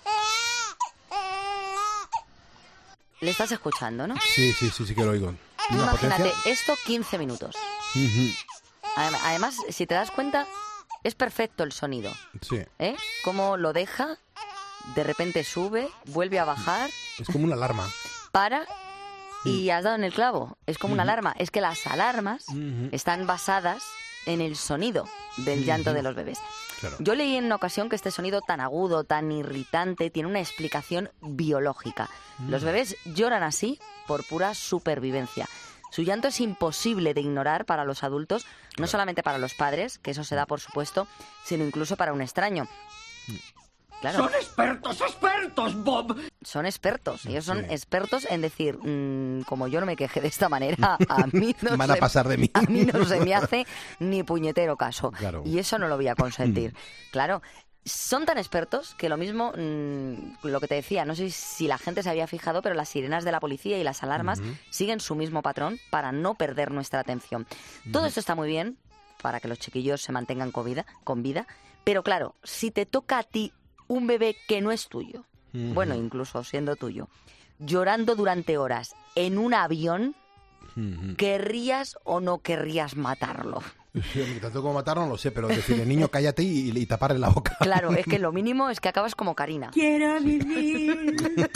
¿Le estás escuchando, no? Sí, sí, sí, sí que lo oigo. Imagínate, potencia? Esto quince minutos. Uh-huh. Además, si te das cuenta, es perfecto el sonido. Sí. ¿Eh? Cómo lo deja, de repente sube, vuelve a bajar. Es como una alarma. Para y has dado en el clavo. Es como uh-huh. una alarma. Es que las alarmas uh-huh. están basadas en el sonido del llanto uh-huh. de los bebés. Claro. Yo leí en una ocasión que este sonido tan agudo, tan irritante, tiene una explicación biológica. Mm. Los bebés lloran así por pura supervivencia. Su llanto es imposible de ignorar para los adultos, no claro. solamente para los padres, que eso se da por supuesto, sino incluso para un extraño. Mm. Claro. ¡Son expertos, expertos, Bob! Son expertos, ellos son sí. expertos en decir, mmm, como yo no me queje de esta manera, a mí no, Van se, a pasar de mí. a mí no se me hace ni puñetero caso. Claro. Y eso no lo voy a consentir. Claro, son tan expertos que lo mismo, mmm, lo que te decía, no sé si la gente se había fijado, pero las sirenas de la policía y las alarmas uh-huh. siguen su mismo patrón para no perder nuestra atención. Uh-huh. Todo esto está muy bien para que los chiquillos se mantengan con vida, con vida, pero claro, si te toca a ti un bebé que no es tuyo, uh-huh. bueno, incluso siendo tuyo, llorando durante horas en un avión, uh-huh. ¿querrías o no querrías matarlo? Sí, tanto como matarlo no lo sé, pero decirle, niño, cállate y, y taparle la boca. Claro, es que lo mínimo es que acabas como Karina. Quiero vivir.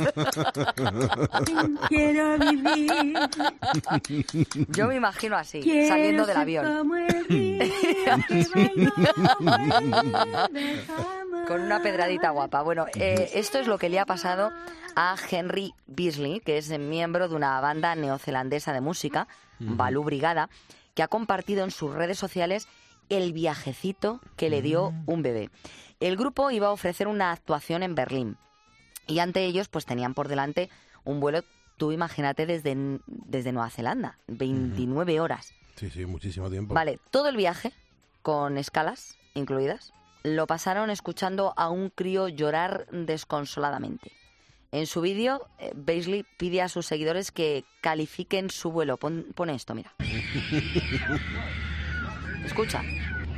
Quiero vivir. Yo me imagino así, Quiero saliendo del avión. Con una pedradita guapa. Bueno, eh, esto es lo que le ha pasado a Henry Beasley, que es miembro de una banda neozelandesa de música, uh-huh. Baloo Brigada, que ha compartido en sus redes sociales el viajecito que le dio un bebé. El grupo iba a ofrecer una actuación en Berlín y ante ellos pues tenían por delante un vuelo, tú imagínate, desde, desde Nueva Zelanda, veintinueve horas. Sí, sí, muchísimo tiempo. Vale, todo el viaje, con escalas incluidas, lo pasaron escuchando a un crío llorar desconsoladamente. En su vídeo, eh, Beasley pide a sus seguidores que califiquen su vuelo. Pon, pon esto, mira. Escucha.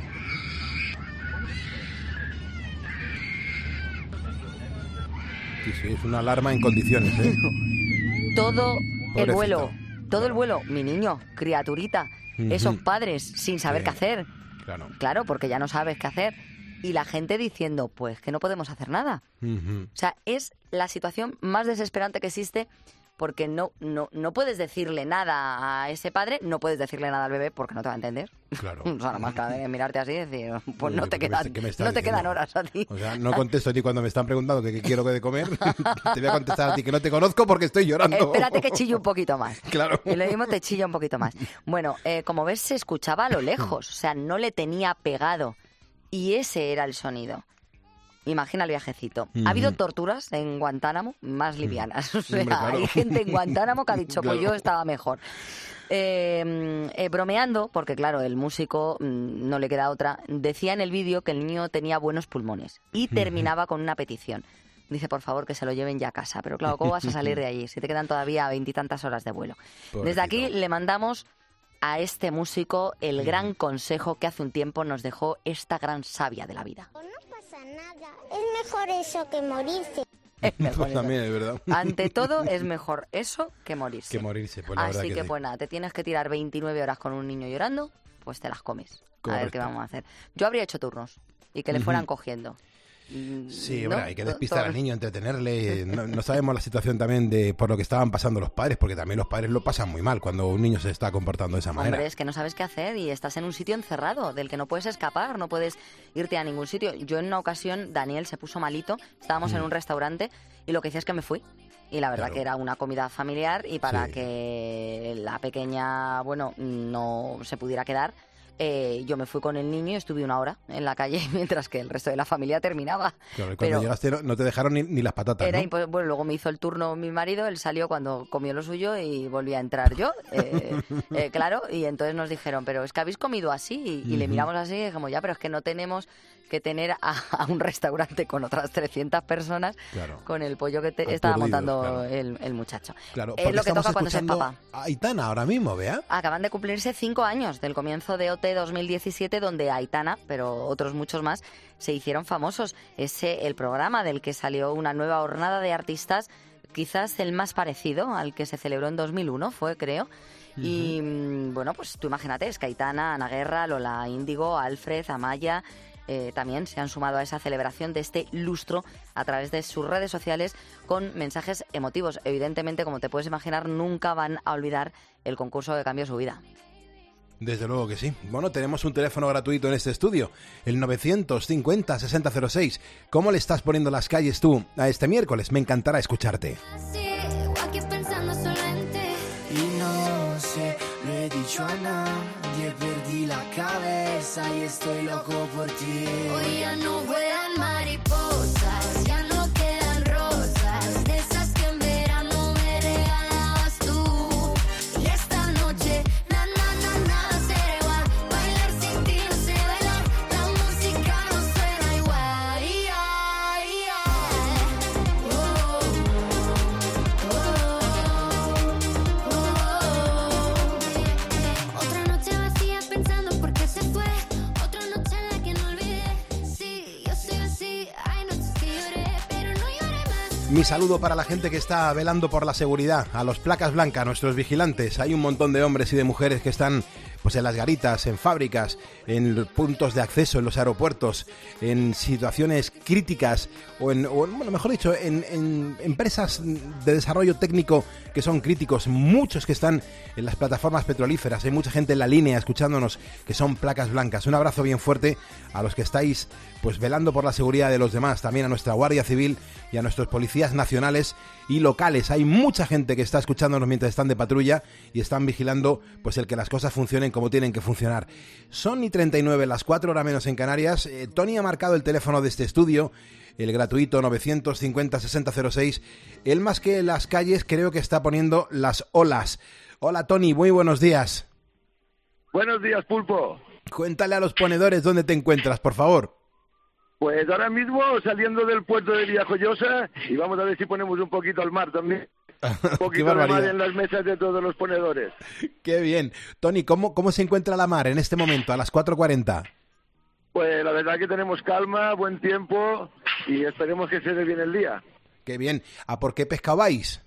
Sí, sí, es una alarma en condiciones, ¿eh? Todo Pobrecito. el vuelo, todo el vuelo, mi niño, criaturita, uh-huh. esos padres sin saber sí. qué hacer. Claro. Claro, porque ya no sabes qué hacer. Y la gente diciendo, pues que no podemos hacer nada. Uh-huh. O sea, es la situación más desesperante que existe, porque no, no, no puedes decirle nada a ese padre, no puedes decirle nada al bebé porque no te va a entender. Claro. O sea, nada más que mirarte así y decir, pues no te quedan, me, no te quedan horas a ti. O sea, no contesto ni cuando me están preguntando que qué quiero de comer, te voy a contestar a ti que no te conozco porque estoy llorando. Espérate que chille un poquito más. Claro. Y lo mismo te chilla un poquito más. Bueno, eh, como ves, se escuchaba a lo lejos, o sea, no le tenía pegado. Y ese era el sonido. Imagina el viajecito. Uh-huh. Ha habido torturas en Guantánamo más livianas. O sea, Hombre, claro. hay gente en Guantánamo que ha dicho, claro. pues yo estaba mejor. Eh, eh, bromeando, porque claro, el músico mmm, no le queda otra, decía en el vídeo que el niño tenía buenos pulmones y terminaba uh-huh. con una petición. Dice, por favor, que se lo lleven ya a casa. Pero claro, ¿cómo vas a salir de allí si te quedan todavía veintitantas horas de vuelo? Pobrecito. Desde aquí le mandamos a este músico el gran consejo que hace un tiempo nos dejó esta gran sabia de la vida. No pasa nada, es mejor eso que morirse. Es mejor pues eso. También es verdad. Ante todo, es mejor eso que morirse. Que morirse, pues la Así verdad que, que sí. pues nada, te tienes que tirar veintinueve horas con un niño llorando, pues te las comes. Correcto. A ver qué vamos a hacer. Yo habría hecho turnos y que le fueran uh-huh. cogiendo. Sí, ¿no? bueno, hay que despistar al niño, entretenerle. No, no sabemos la situación también de por lo que estaban pasando los padres, porque también los padres lo pasan muy mal cuando un niño se está comportando de esa manera. Hombre, es que no sabes qué hacer y estás en un sitio encerrado del que no puedes escapar, no puedes irte a ningún sitio. Yo en una ocasión, Daniel se puso malito, estábamos mm. en un restaurante y lo que hice es que me fui. Y la verdad claro. que era una comida familiar y para sí. que la pequeña, bueno, no se pudiera quedar, Eh, yo me fui con el niño y estuve una hora en la calle mientras que el resto de la familia terminaba. Claro, y cuando Pero llegaste no, no te dejaron ni, ni las patatas, era ¿no? impo- Bueno, luego me hizo el turno mi marido, él salió cuando comió lo suyo y volví a entrar yo, eh, eh, claro, y entonces nos dijeron, pero es que habéis comido así, y, y uh-huh. le miramos así y dijimos, ya, pero es que no tenemos que tener a, a un restaurante con otras trescientas personas claro. con el pollo que te Aturdido, estaba montando claro. el, el muchacho. Claro, es lo que toca cuando se es papá. A Aitana ahora mismo, vea. Acaban de cumplirse cinco años del comienzo de O T dos mil diecisiete, donde Aitana, pero otros muchos más, se hicieron famosos. Ese el programa del que salió una nueva hornada de artistas, quizás el más parecido al que se celebró en dos mil uno, fue, creo. Uh-huh. Y bueno, pues tú imagínate, es que Aitana, Ana Guerra, Lola Índigo, Alfred, Amaya... Eh, también se han sumado a esa celebración de este lustro a través de sus redes sociales con mensajes emotivos. Evidentemente, como te puedes imaginar, nunca van a olvidar el concurso que cambió su vida. Desde luego que sí. Bueno, tenemos un teléfono gratuito en este estudio, el novecientos cincuenta sesenta cero seis. ¿Cómo le estás poniendo las calles tú a este miércoles? Me encantará escucharte. Y no sé, no he dicho a nadie, perdí la cabeza y estoy loco por ti. Hoy ya no vuelan mariposas, ya no quedan rosas, de esas que en verano me regalabas tú. Y esta noche, na na na nada será igual, bailar sin ti no sé bailar, la música no suena igual. Yeah, yeah. Oh, oh, oh, oh. Otra noche vacía pensando por qué se fue, otra noche en la que no olvidé. Sí, yo soy así, hay noches que lloré, pero no lloré más. Mi saludo para la gente que está velando por la seguridad, a los placas blancas, nuestros vigilantes. Hay un montón de hombres y de mujeres que están pues en las garitas, en fábricas, en puntos de acceso, en los aeropuertos, en situaciones críticas o en, o, bueno, mejor dicho, en, en empresas de desarrollo técnico que son críticos, muchos que están en las plataformas petrolíferas. Hay mucha gente en la línea escuchándonos que son placas blancas. Un abrazo bien fuerte a los que estáis pues velando por la seguridad de los demás, también a nuestra Guardia Civil y a nuestros policías nacionales y locales. Hay mucha gente que está escuchándonos mientras están de patrulla y están vigilando pues el que las cosas funcionen como tienen que funcionar. Son y treinta y nueve, las cuatro horas menos en Canarias. Eh, Tony ha marcado el teléfono de este estudio, el gratuito novecientos cincuenta sesenta cero seis. Él más que las calles creo que está poniendo las olas. Hola Tony, muy buenos días. Buenos días, Pulpo. Cuéntale a los ponedores dónde te encuentras, por favor. Pues ahora mismo saliendo del puerto de Villajoyosa y vamos a ver si ponemos un poquito al mar también. Un poquito de mar en las mesas de todos los ponedores. Qué bien. Tony, ¿cómo, cómo se encuentra la mar en este momento, a las cuatro cuarenta? Pues la verdad que tenemos calma, buen tiempo y esperemos que se dé bien el día. Qué bien. ¿A por qué pescado vais?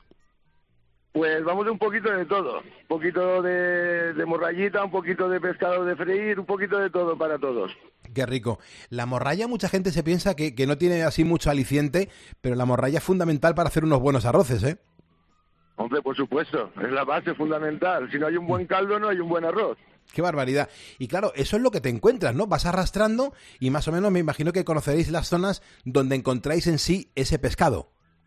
Pues vamos de un poquito de todo. Un poquito de, de morrayita, un poquito de pescado de freír, un poquito de todo para todos. Qué rico. La morralla, mucha gente se piensa que, que no tiene así mucho aliciente, pero la morralla es fundamental para hacer unos buenos arroces, ¿eh? Hombre, por supuesto. Es la base fundamental. Si no hay un buen caldo, no hay un buen arroz. ¡Qué barbaridad! Y claro, eso es lo que te encuentras, ¿no? Vas arrastrando y más o menos me imagino que conoceréis las zonas donde encontráis en sí ese pescado.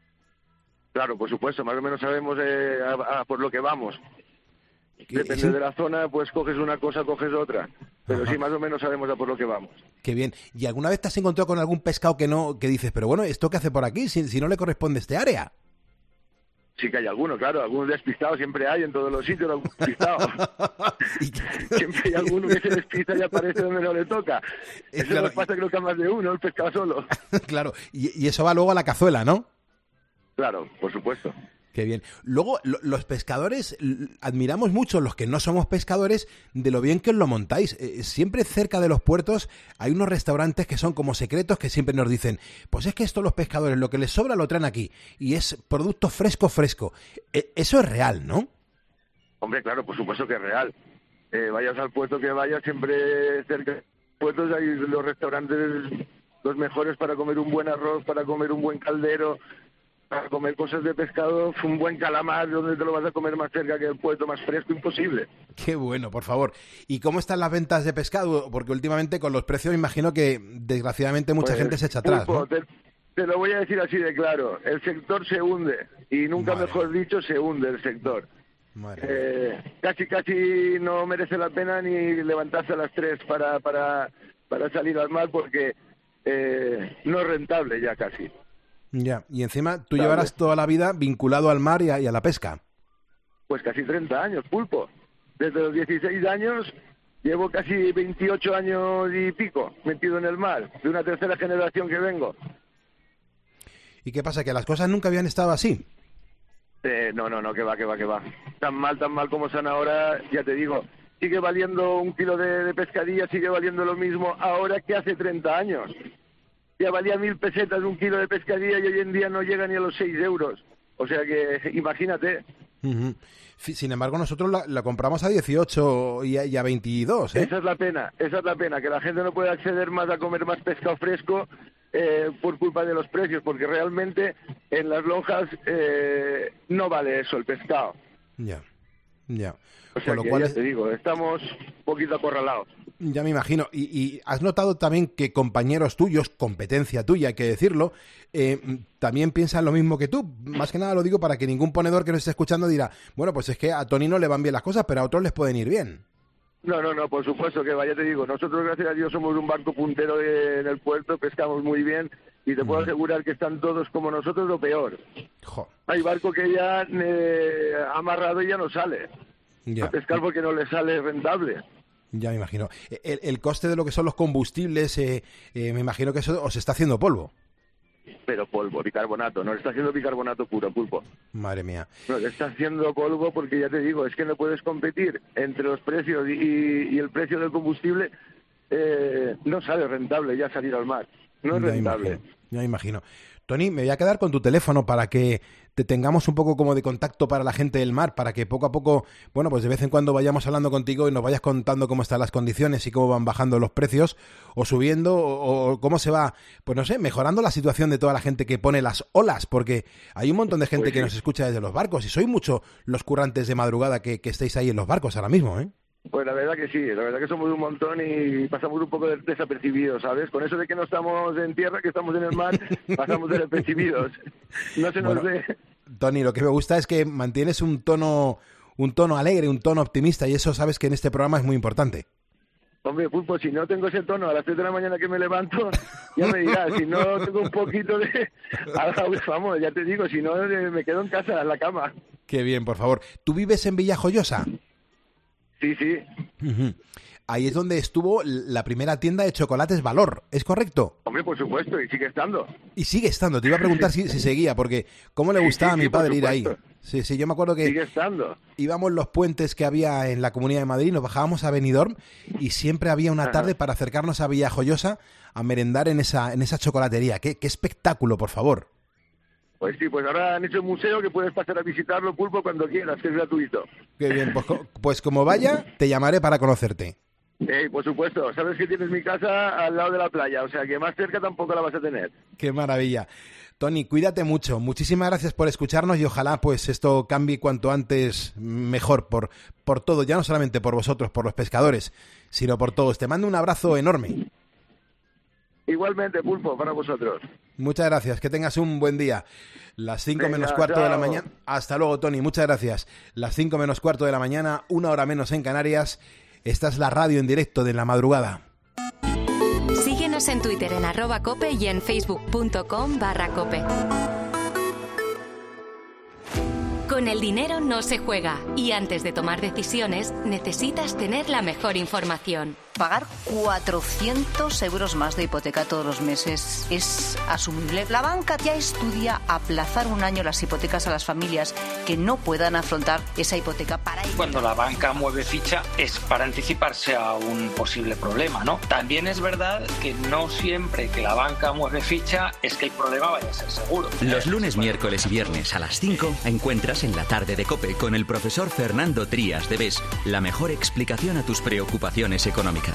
Claro, por supuesto, más o menos sabemos eh, a, a por lo que vamos. Depende sí? de la zona, pues coges una cosa, coges otra. Pero Ajá. sí, más o menos sabemos a por lo que vamos. Qué bien. ¿Y alguna vez te has encontrado con algún pescado que no, que dices, pero bueno, ¿esto qué hace por aquí? Si, si no le corresponde este área. Sí que hay alguno, claro, algunos despistados siempre hay en todos los sitios, algún despistado. Siempre hay alguno que se despista y aparece donde no le toca. Eso claro, nos pasa creo que a más de uno, el pescado solo. Claro, y, y eso va luego a la cazuela, ¿no? Claro, por supuesto. Qué bien. Luego, lo, los pescadores, l- admiramos mucho, los que no somos pescadores, de lo bien que os lo montáis. Eh, siempre cerca de los puertos hay unos restaurantes que son como secretos que siempre nos dicen, pues es que esto los pescadores, lo que les sobra lo traen aquí. Y es producto fresco, fresco. Eh, eso es real, ¿no? Hombre, claro, por supuesto que es real. Eh, vayas al puerto que vayas, siempre cerca de los puertos hay los restaurantes los mejores para comer un buen arroz, para comer un buen caldero, para comer cosas de pescado, un buen calamar, donde te lo vas a comer más cerca que el puerto, más fresco, imposible. Qué bueno, por favor. ¿Y cómo están las ventas de pescado? Porque últimamente con los precios me imagino que desgraciadamente mucha Pues, gente se echa atrás, Pulpo, ¿no? te, te lo voy a decir así de claro, el sector se hunde, y nunca Madre. mejor dicho, se hunde el sector. Madre. Eh, casi, casi no merece la pena ni levantarse a las tres para, para, para salir al mar porque eh, no es rentable ya casi. Ya, y encima tú Claro. llevarás toda la vida vinculado al mar y a, y a la pesca. Pues casi treinta años, Pulpo. Desde los dieciséis años llevo casi veintiocho años y pico metido en el mar, de una tercera generación que vengo. ¿Y qué pasa? ¿Que las cosas nunca habían estado así? Eh, no, no, no, que va, que va, que va. Tan mal, tan mal como están ahora, ya te digo, sigue valiendo un kilo de, de pescadilla, sigue valiendo lo mismo ahora que hace treinta años. Ya valía mil pesetas un kilo de pescadilla y hoy en día no llega ni a los seis euros. O sea que imagínate. Uh-huh. Sin embargo, nosotros la, la compramos a dieciocho y a, y a veintidós, ¿eh? Esa es la pena, esa es la pena, que la gente no puede acceder más a comer más pescado fresco eh, por culpa de los precios, porque realmente en las lonjas eh, no vale eso el pescado. Ya, ya. O sea Con lo que cual ya es- te digo, estamos un poquito acorralados. Ya me imagino. Y, y has notado también que compañeros tuyos, competencia tuya, hay que decirlo, eh, también piensan lo mismo que tú. Más que nada lo digo para que ningún ponedor que nos esté escuchando dirá, bueno, pues es que a Tony no le van bien las cosas, pero a otros les pueden ir bien. No, no, no, por supuesto que vaya, te digo, nosotros gracias a Dios somos un barco puntero de- en el puerto, pescamos muy bien y te puedo asegurar que están todos como nosotros o peor. Jo. Hay barco que ya eh, ha amarrado y ya no sale Ya. a pescar porque no le sale rentable. Ya me imagino. El, el coste de lo que son los combustibles, eh, eh, me imagino que eso os está haciendo polvo. Pero polvo, bicarbonato, no le está haciendo bicarbonato puro, Pulpo. Madre mía. No, le está haciendo polvo porque ya te digo, es que no puedes competir entre los precios y, y- y el precio del combustible, eh, no sale rentable ya salir al mar. No es Ya rentable. imagino, ya imagino. Tony, me voy a quedar con tu teléfono para que te tengamos un poco como de contacto para la gente del mar, para que poco a poco, bueno, pues de vez en cuando vayamos hablando contigo y nos vayas contando cómo están las condiciones y cómo van bajando los precios o subiendo o, o cómo se va, pues no sé, mejorando la situación de toda la gente que pone las olas, porque hay un montón de gente Pues que sí. nos escucha desde los barcos y sois muchos los currantes de madrugada que, que estéis ahí en los barcos ahora mismo, ¿eh? Pues la verdad que sí, la verdad que somos un montón y pasamos un poco des- desapercibidos, ¿sabes? Con eso de que no estamos en tierra, que estamos en el mar, pasamos desapercibidos. No se nos Bueno, ve. Tony, lo que me gusta es que mantienes un tono, un tono alegre, un tono optimista y eso sabes que en este programa es muy importante. Hombre, Pulpo, si no tengo ese tono a las tres de la mañana que me levanto, ya me dirás, si no tengo un poquito de... Vamos, ya te digo, si no eh, me quedo en casa, en la cama. Qué bien, por favor. ¿Tú vives en Villajoyosa? Sí, sí. Ujú. Ahí es donde estuvo la primera tienda de chocolates Valor, ¿es correcto? Hombre, por supuesto, y sigue estando. Y sigue estando, te iba a preguntar si, si seguía, porque cómo le Sí, gustaba sí, a mi sí, por padre ir ahí. supuesto. Sí, sí, yo me acuerdo que Sigue estando. íbamos los puentes que había en la Comunidad de Madrid, nos bajábamos a Benidorm y siempre había una Ajá. tarde para acercarnos a Villajoyosa a merendar en esa, en esa chocolatería. Qué, qué espectáculo, por favor. Pues sí, pues ahora han hecho un museo que puedes pasar a visitarlo, Pulpo, cuando quieras, que es gratuito. Qué bien, pues, pues como vaya, te llamaré para conocerte. Eh, por supuesto, sabes que tienes mi casa al lado de la playa, o sea que más cerca tampoco la vas a tener. Qué maravilla. Tony, cuídate mucho. Muchísimas gracias por escucharnos y ojalá pues esto cambie cuanto antes mejor por, por todo, ya no solamente por vosotros, por los pescadores, sino por todos. Te mando un abrazo enorme. Igualmente, Pulpo, para vosotros. Muchas gracias, que tengas un buen día. Las cinco Venga, menos cuarto chao. de la mañana. Hasta luego, Tony, muchas gracias. Las cinco menos cuarto de la mañana, una hora menos en Canarias. Esta es la radio en directo de La Madrugada. Síguenos en Twitter en arroba cope y en facebook.com barra cope. Con el dinero no se juega y antes de tomar decisiones necesitas tener la mejor información. Pagar cuatrocientos euros más de hipoteca todos los meses es asumible. La banca ya estudia aplazar un año las hipotecas a las familias que no puedan afrontar esa hipoteca para ellos. Cuando la banca mueve ficha es para anticiparse a un posible problema, ¿no? También es verdad que no siempre que la banca mueve ficha es que el problema vaya a ser seguro. Los lunes, miércoles y viernes a las cinco encuentras en la tarde de COPE con el profesor Fernando Trías de B E S la mejor explicación a tus preocupaciones económicas.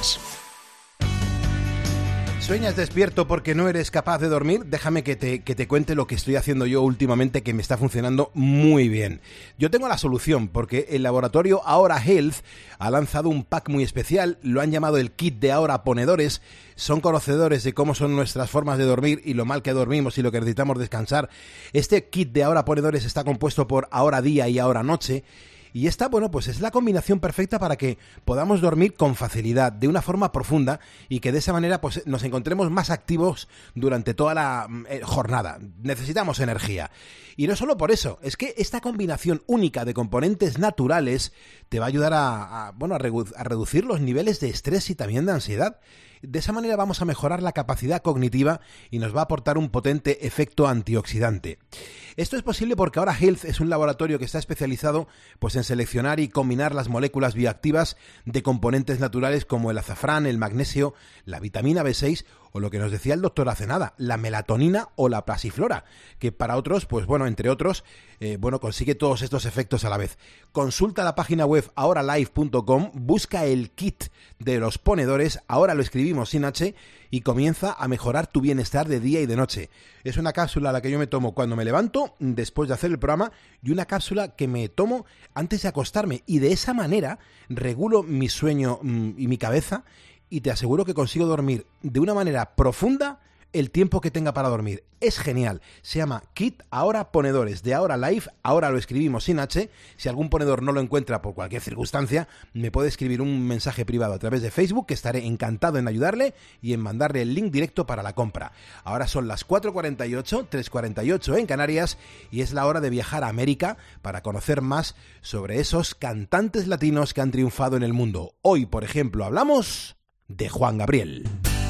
¿Sueñas despierto porque no eres capaz de dormir? Déjame que te, que te cuente lo que estoy haciendo yo últimamente, que me está funcionando muy bien. Yo tengo la solución, porque el laboratorio Ahora Health ha lanzado un pack muy especial, lo han llamado el kit de Ahora Ponedores. Son conocedores de cómo son nuestras formas de dormir y lo mal que dormimos y lo que necesitamos descansar. Este kit de Ahora Ponedores está compuesto por Ahora Día y Ahora Noche. Y esta, bueno, pues es la combinación perfecta para que podamos dormir con facilidad, de una forma profunda, y que de esa manera pues nos encontremos más activos durante toda la eh, jornada. Necesitamos energía. Y no solo por eso, es que esta combinación única de componentes naturales te va a ayudar a, a bueno, a, redu- a reducir los niveles de estrés y también de ansiedad. De esa manera vamos a mejorar la capacidad cognitiva y nos va a aportar un potente efecto antioxidante. Esto es posible porque Ahora Health es un laboratorio que está especializado pues en seleccionar y combinar las moléculas bioactivas de componentes naturales como el azafrán, el magnesio, la vitamina B seis o lo que nos decía el doctor hace nada, la melatonina o la pasiflora, que para otros, pues bueno, entre otros, eh, bueno, consigue todos estos efectos a la vez. Consulta la página web ahora life punto com, busca el kit de los ponedores, ahora lo escribimos sin H, y comienza a mejorar tu bienestar de día y de noche. Es una cápsula la que yo me tomo cuando me levanto, después de hacer el programa, y una cápsula que me tomo antes de acostarme, y de esa manera regulo mi sueño mmm, y mi cabeza, y te aseguro que consigo dormir de una manera profunda el tiempo que tenga para dormir. Es genial. Se llama Kit Ahora Ponedores, de Ahora Life. Ahora lo escribimos sin H. Si algún ponedor no lo encuentra por cualquier circunstancia, me puede escribir un mensaje privado a través de Facebook, que estaré encantado en ayudarle y en mandarle el link directo para la compra. Ahora son las cuatro cuarenta y ocho, tres cuarenta y ocho en Canarias, y es la hora de viajar a América para conocer más sobre esos cantantes latinos que han triunfado en el mundo. Hoy, por ejemplo, hablamos de Juan Gabriel.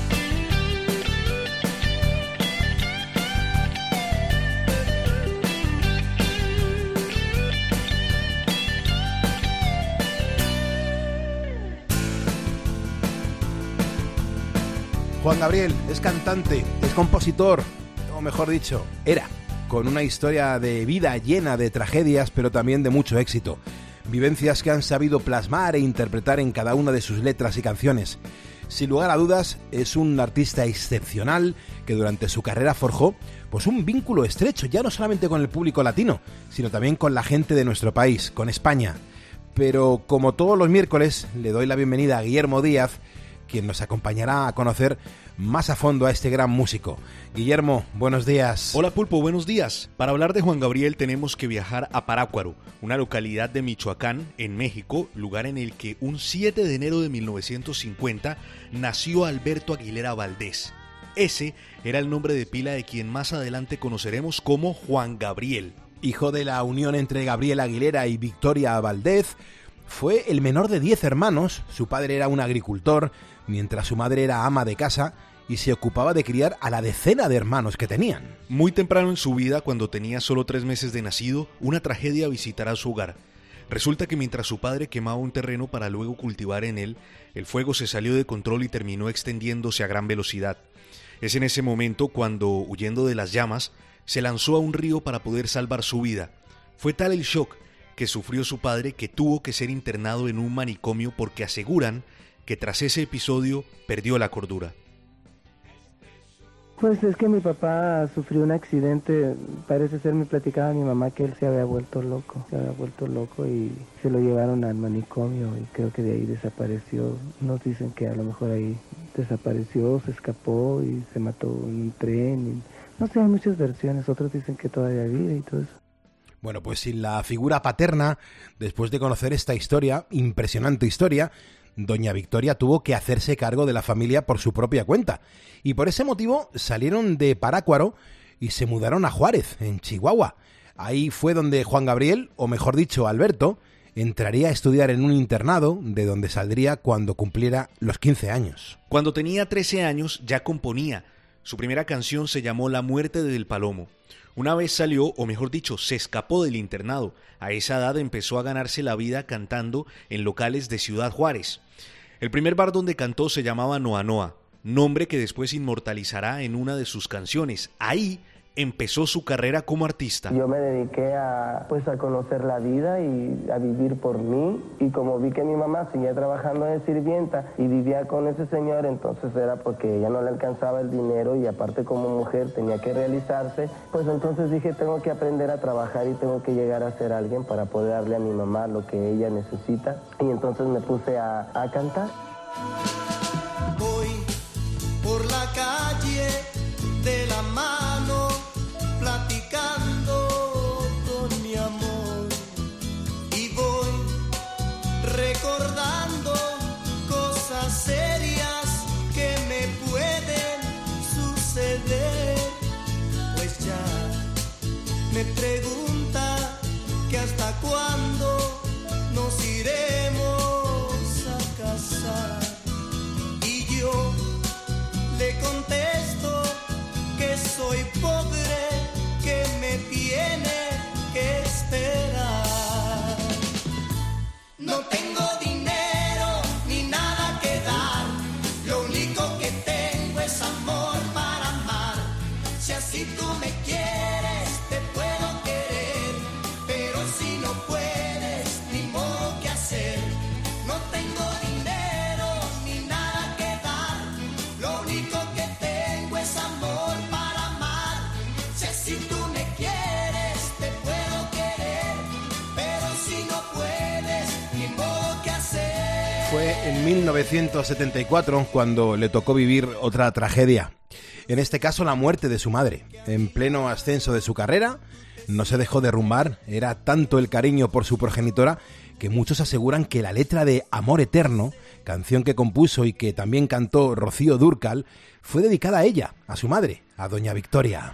Juan Gabriel es cantante, es compositor, o mejor dicho, era, con una historia de vida llena de tragedias, pero también de mucho éxito. Vivencias que han sabido plasmar e interpretar en cada una de sus letras y canciones. Sin lugar a dudas, es un artista excepcional que durante su carrera forjó pues un vínculo estrecho, ya no solamente con el público latino, sino también con la gente de nuestro país, con España. Pero como todos los miércoles, le doy la bienvenida a Guillermo Díaz, quien nos acompañará a conocer más a fondo a este gran músico. Guillermo, buenos días. Hola Pulpo, buenos días. Para hablar de Juan Gabriel tenemos que viajar a Parácuaro, una localidad de Michoacán, en México, lugar en el que un siete de enero de mil novecientos cincuenta nació Alberto Aguilera Valdés. Ese era el nombre de pila de quien más adelante conoceremos como Juan Gabriel. Hijo de la unión entre Gabriel Aguilera y Victoria Valdés, fue el menor de diez hermanos. Su padre era un agricultor, mientras su madre era ama de casa y se ocupaba de criar a la decena de hermanos que tenían. Muy temprano en su vida, cuando tenía solo tres meses de nacido, una tragedia visitará su hogar. Resulta que mientras su padre quemaba un terreno para luego cultivar en él, el fuego se salió de control y terminó extendiéndose a gran velocidad. Es en ese momento cuando, huyendo de las llamas, se lanzó a un río para poder salvar su vida. Fue tal el shock que sufrió su padre que tuvo que ser internado en un manicomio porque aseguran que tras ese episodio perdió la cordura. Pues es que mi papá sufrió un accidente, parece ser, me platicaba mi mamá que él se había vuelto loco, se había vuelto loco y se lo llevaron al manicomio y creo que de ahí desapareció. Nos dicen que a lo mejor ahí desapareció, se escapó y se mató en un tren. Y, no sé, hay muchas versiones, otros dicen que todavía vive y todo eso. Bueno, pues sin la figura paterna, después de conocer esta historia, impresionante historia, doña Victoria tuvo que hacerse cargo de la familia por su propia cuenta. Y por ese motivo salieron de Parácuaro y se mudaron a Juárez, en Chihuahua. Ahí fue donde Juan Gabriel, o mejor dicho, Alberto, entraría a estudiar en un internado de donde saldría cuando cumpliera los quince años. Cuando tenía trece años ya componía. Su primera canción se llamó La muerte del palomo. Una vez salió, o mejor dicho, se escapó del internado. A esa edad empezó a ganarse la vida cantando en locales de Ciudad Juárez. El primer bar donde cantó se llamaba Noa Noa, nombre que después inmortalizará en una de sus canciones. Ahí empezó su carrera como artista. Yo me dediqué a, pues, a conocer la vida y a vivir por mí, y como vi que mi mamá seguía trabajando de sirvienta y vivía con ese señor, entonces era porque ella no le alcanzaba el dinero y aparte como mujer tenía que realizarse, pues entonces dije, tengo que aprender a trabajar y tengo que llegar a ser alguien para poder darle a mi mamá lo que ella necesita, y entonces me puse a, a cantar. Voy por la calle de la mano, platicando con mi amor, y voy recordando cosas serias que me pueden suceder, pues ya me pregunta que hasta cuándo nos iremos a casar, y yo le contesto que soy pobre, que me tiene que esperar. No tengo dinero ni nada que dar, lo único que tengo es amor para amar. Si así tú me quieres, te puedo querer, pero si no puedes, ni modo que hacer. No tengo dinero ni nada que dar, lo único que tengo es amor para amar. Si así tú me quieres, te puedo querer, pero si no puedes, ni modo que hacer. Fue en mil novecientos setenta y cuatro cuando le tocó vivir otra tragedia. En este caso, la muerte de su madre. En pleno ascenso de su carrera, no se dejó derrumbar. Era tanto el cariño por su progenitora que muchos aseguran que la letra de Amor Eterno, canción que compuso y que también cantó Rocío Dúrcal, fue dedicada a ella, a su madre, a doña Victoria.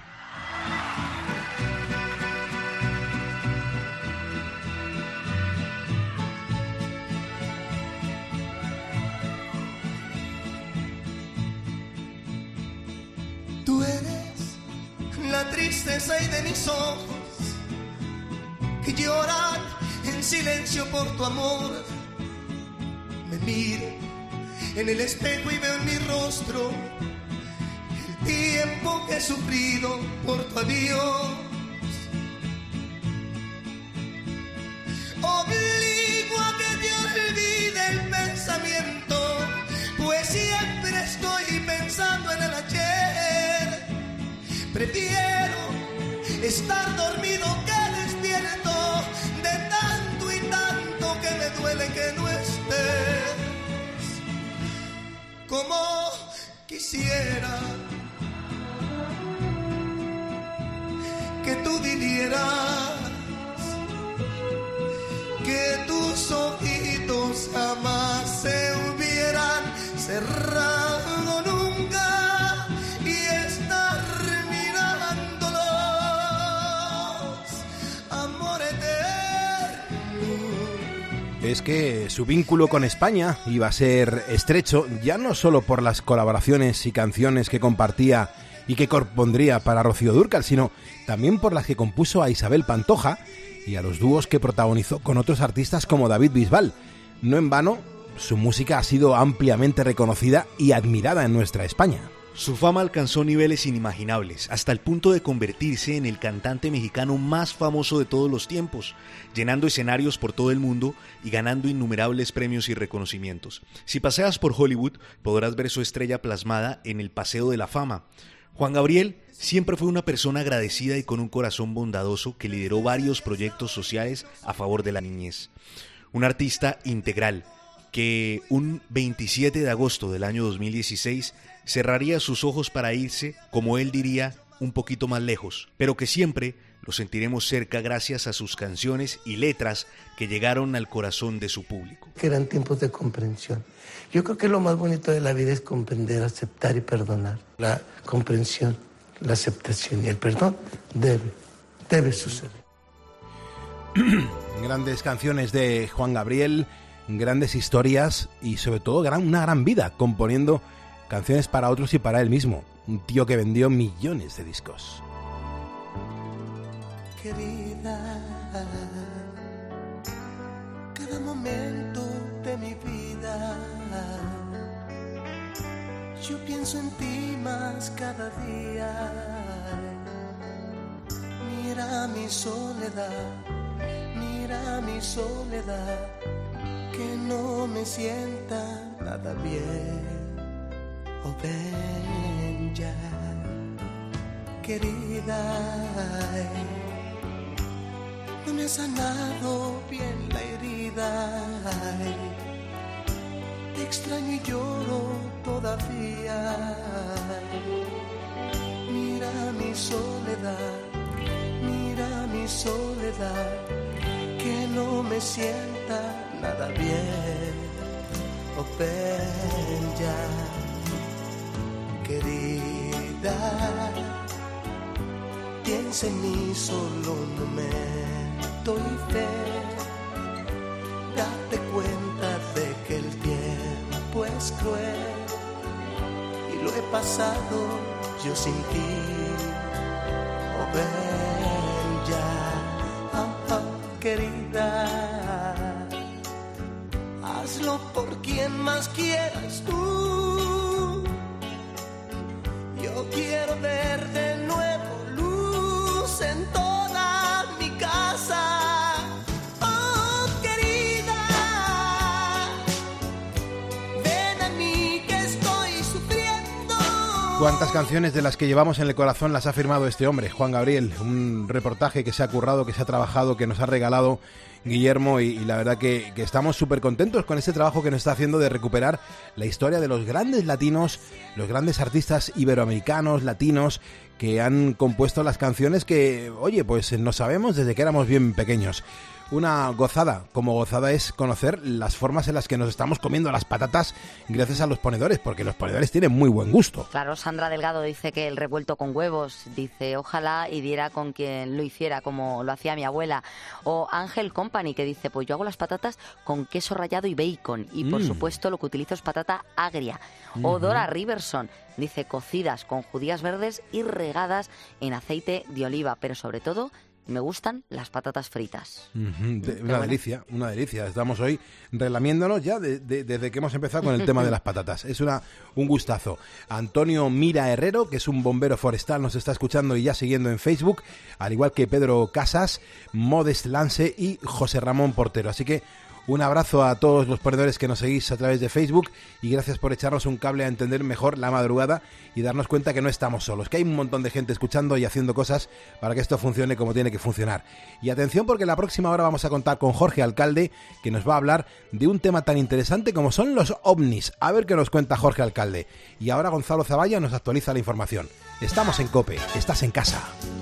Tú eres la tristeza y de mis ojos que lloran en silencio por tu amor. Me miro en el espejo y veo en mi rostro el tiempo que he sufrido por tu adiós. Obligo a que te olvide el pensamiento, pues siempre estoy pensando en el ayer. Prefiero estar dormido que despierto, de tanto y tanto que me duele que no estés. Como quisiera que tú vinieras, que tus ojitos jamás se hubieran cerrado nunca y estar mirándolos, amor eterno. Es que su vínculo con España iba a ser estrecho, ya no solo por las colaboraciones y canciones que compartía y que compondría para Rocío Dúrcal, sino también por las que compuso a Isabel Pantoja y a los dúos que protagonizó con otros artistas como David Bisbal. No en vano, su música ha sido ampliamente reconocida y admirada en nuestra España. Su fama alcanzó niveles inimaginables, hasta el punto de convertirse en el cantante mexicano más famoso de todos los tiempos, llenando escenarios por todo el mundo y ganando innumerables premios y reconocimientos. Si paseas por Hollywood, podrás ver su estrella plasmada en el Paseo de la Fama. Juan Gabriel siempre fue una persona agradecida y con un corazón bondadoso que lideró varios proyectos sociales a favor de la niñez. Un artista integral que un veintisiete de agosto del año dos mil dieciséis cerraría sus ojos para irse, como él diría, un poquito más lejos, pero que siempre lo sentiremos cerca gracias a sus canciones y letras que llegaron al corazón de su público. Que eran tiempos de comprensión. Yo creo que lo más bonito de la vida es comprender, aceptar y perdonar. La comprensión, la aceptación y el perdón debe, debe suceder. Grandes canciones de Juan Gabriel, grandes historias y sobre todo gran, una gran vida componiendo canciones para otros y para él mismo. Un tío que vendió millones de discos. Querida, cada momento de mi vida, yo pienso en ti más cada día. Mira mi soledad, mira mi soledad, que no me sienta nada bien. Oh, ven ya, querida, no me ha sanado bien la herida. Te extraño y lloro todavía. Mira mi soledad, mira mi soledad, que no me sienta nada bien. Oh, ven ya, querida, piensa en mí solo un momento y ve, date cuenta de que el tiempo es cruel y lo he pasado yo sin ti. Oh, ven ya, oh, oh, querida, hazlo por quien más quieras tú. Yo quiero ver de nuevo luz en toda mi casa. Oh, querida, ven a mí que estoy sufriendo. ¿Cuántas canciones de las que llevamos en el corazón las ha firmado este hombre, Juan Gabriel? Un reportaje que se ha currado, que se ha trabajado, que nos ha regalado Guillermo, y, y la verdad que, que estamos súper contentos con este trabajo que nos está haciendo de recuperar la historia de los grandes latinos, los grandes artistas iberoamericanos, latinos, que han compuesto las canciones que, oye, pues no sabemos desde que éramos bien pequeños. Una gozada, como gozada es conocer las formas en las que nos estamos comiendo las patatas gracias a los ponedores, porque los ponedores tienen muy buen gusto. Claro, Sandra Delgado dice que el revuelto con huevos, dice, ojalá y diera con quien lo hiciera como lo hacía mi abuela. O Ángel Company, que dice, pues yo hago las patatas con queso rallado y bacon, y por mm. supuesto lo que utilizo es patata agria. O uh-huh. Dora Riverson dice, cocidas con judías verdes y regadas en aceite de oliva, pero sobre todo me gustan las patatas fritas. Uh-huh. De, una delicia, una delicia. Estamos hoy relamiéndonos ya de, de, desde que hemos empezado con el tema de las patatas. Es una un gustazo. Antonio Mira Herrero, que es un bombero forestal, nos está escuchando y ya siguiendo en Facebook, al igual que Pedro Casas, Modest Lance y José Ramón Portero. Así que un abrazo a todos los ponedores que nos seguís a través de Facebook y gracias por echarnos un cable a entender mejor la madrugada y darnos cuenta que no estamos solos, que hay un montón de gente escuchando y haciendo cosas para que esto funcione como tiene que funcionar. Y atención, porque la próxima hora vamos a contar con Jorge Alcalde, que nos va a hablar de un tema tan interesante como son los ovnis. A ver qué nos cuenta Jorge Alcalde. Y ahora Gonzalo Zavalla nos actualiza la información. Estamos en COPE, estás en casa.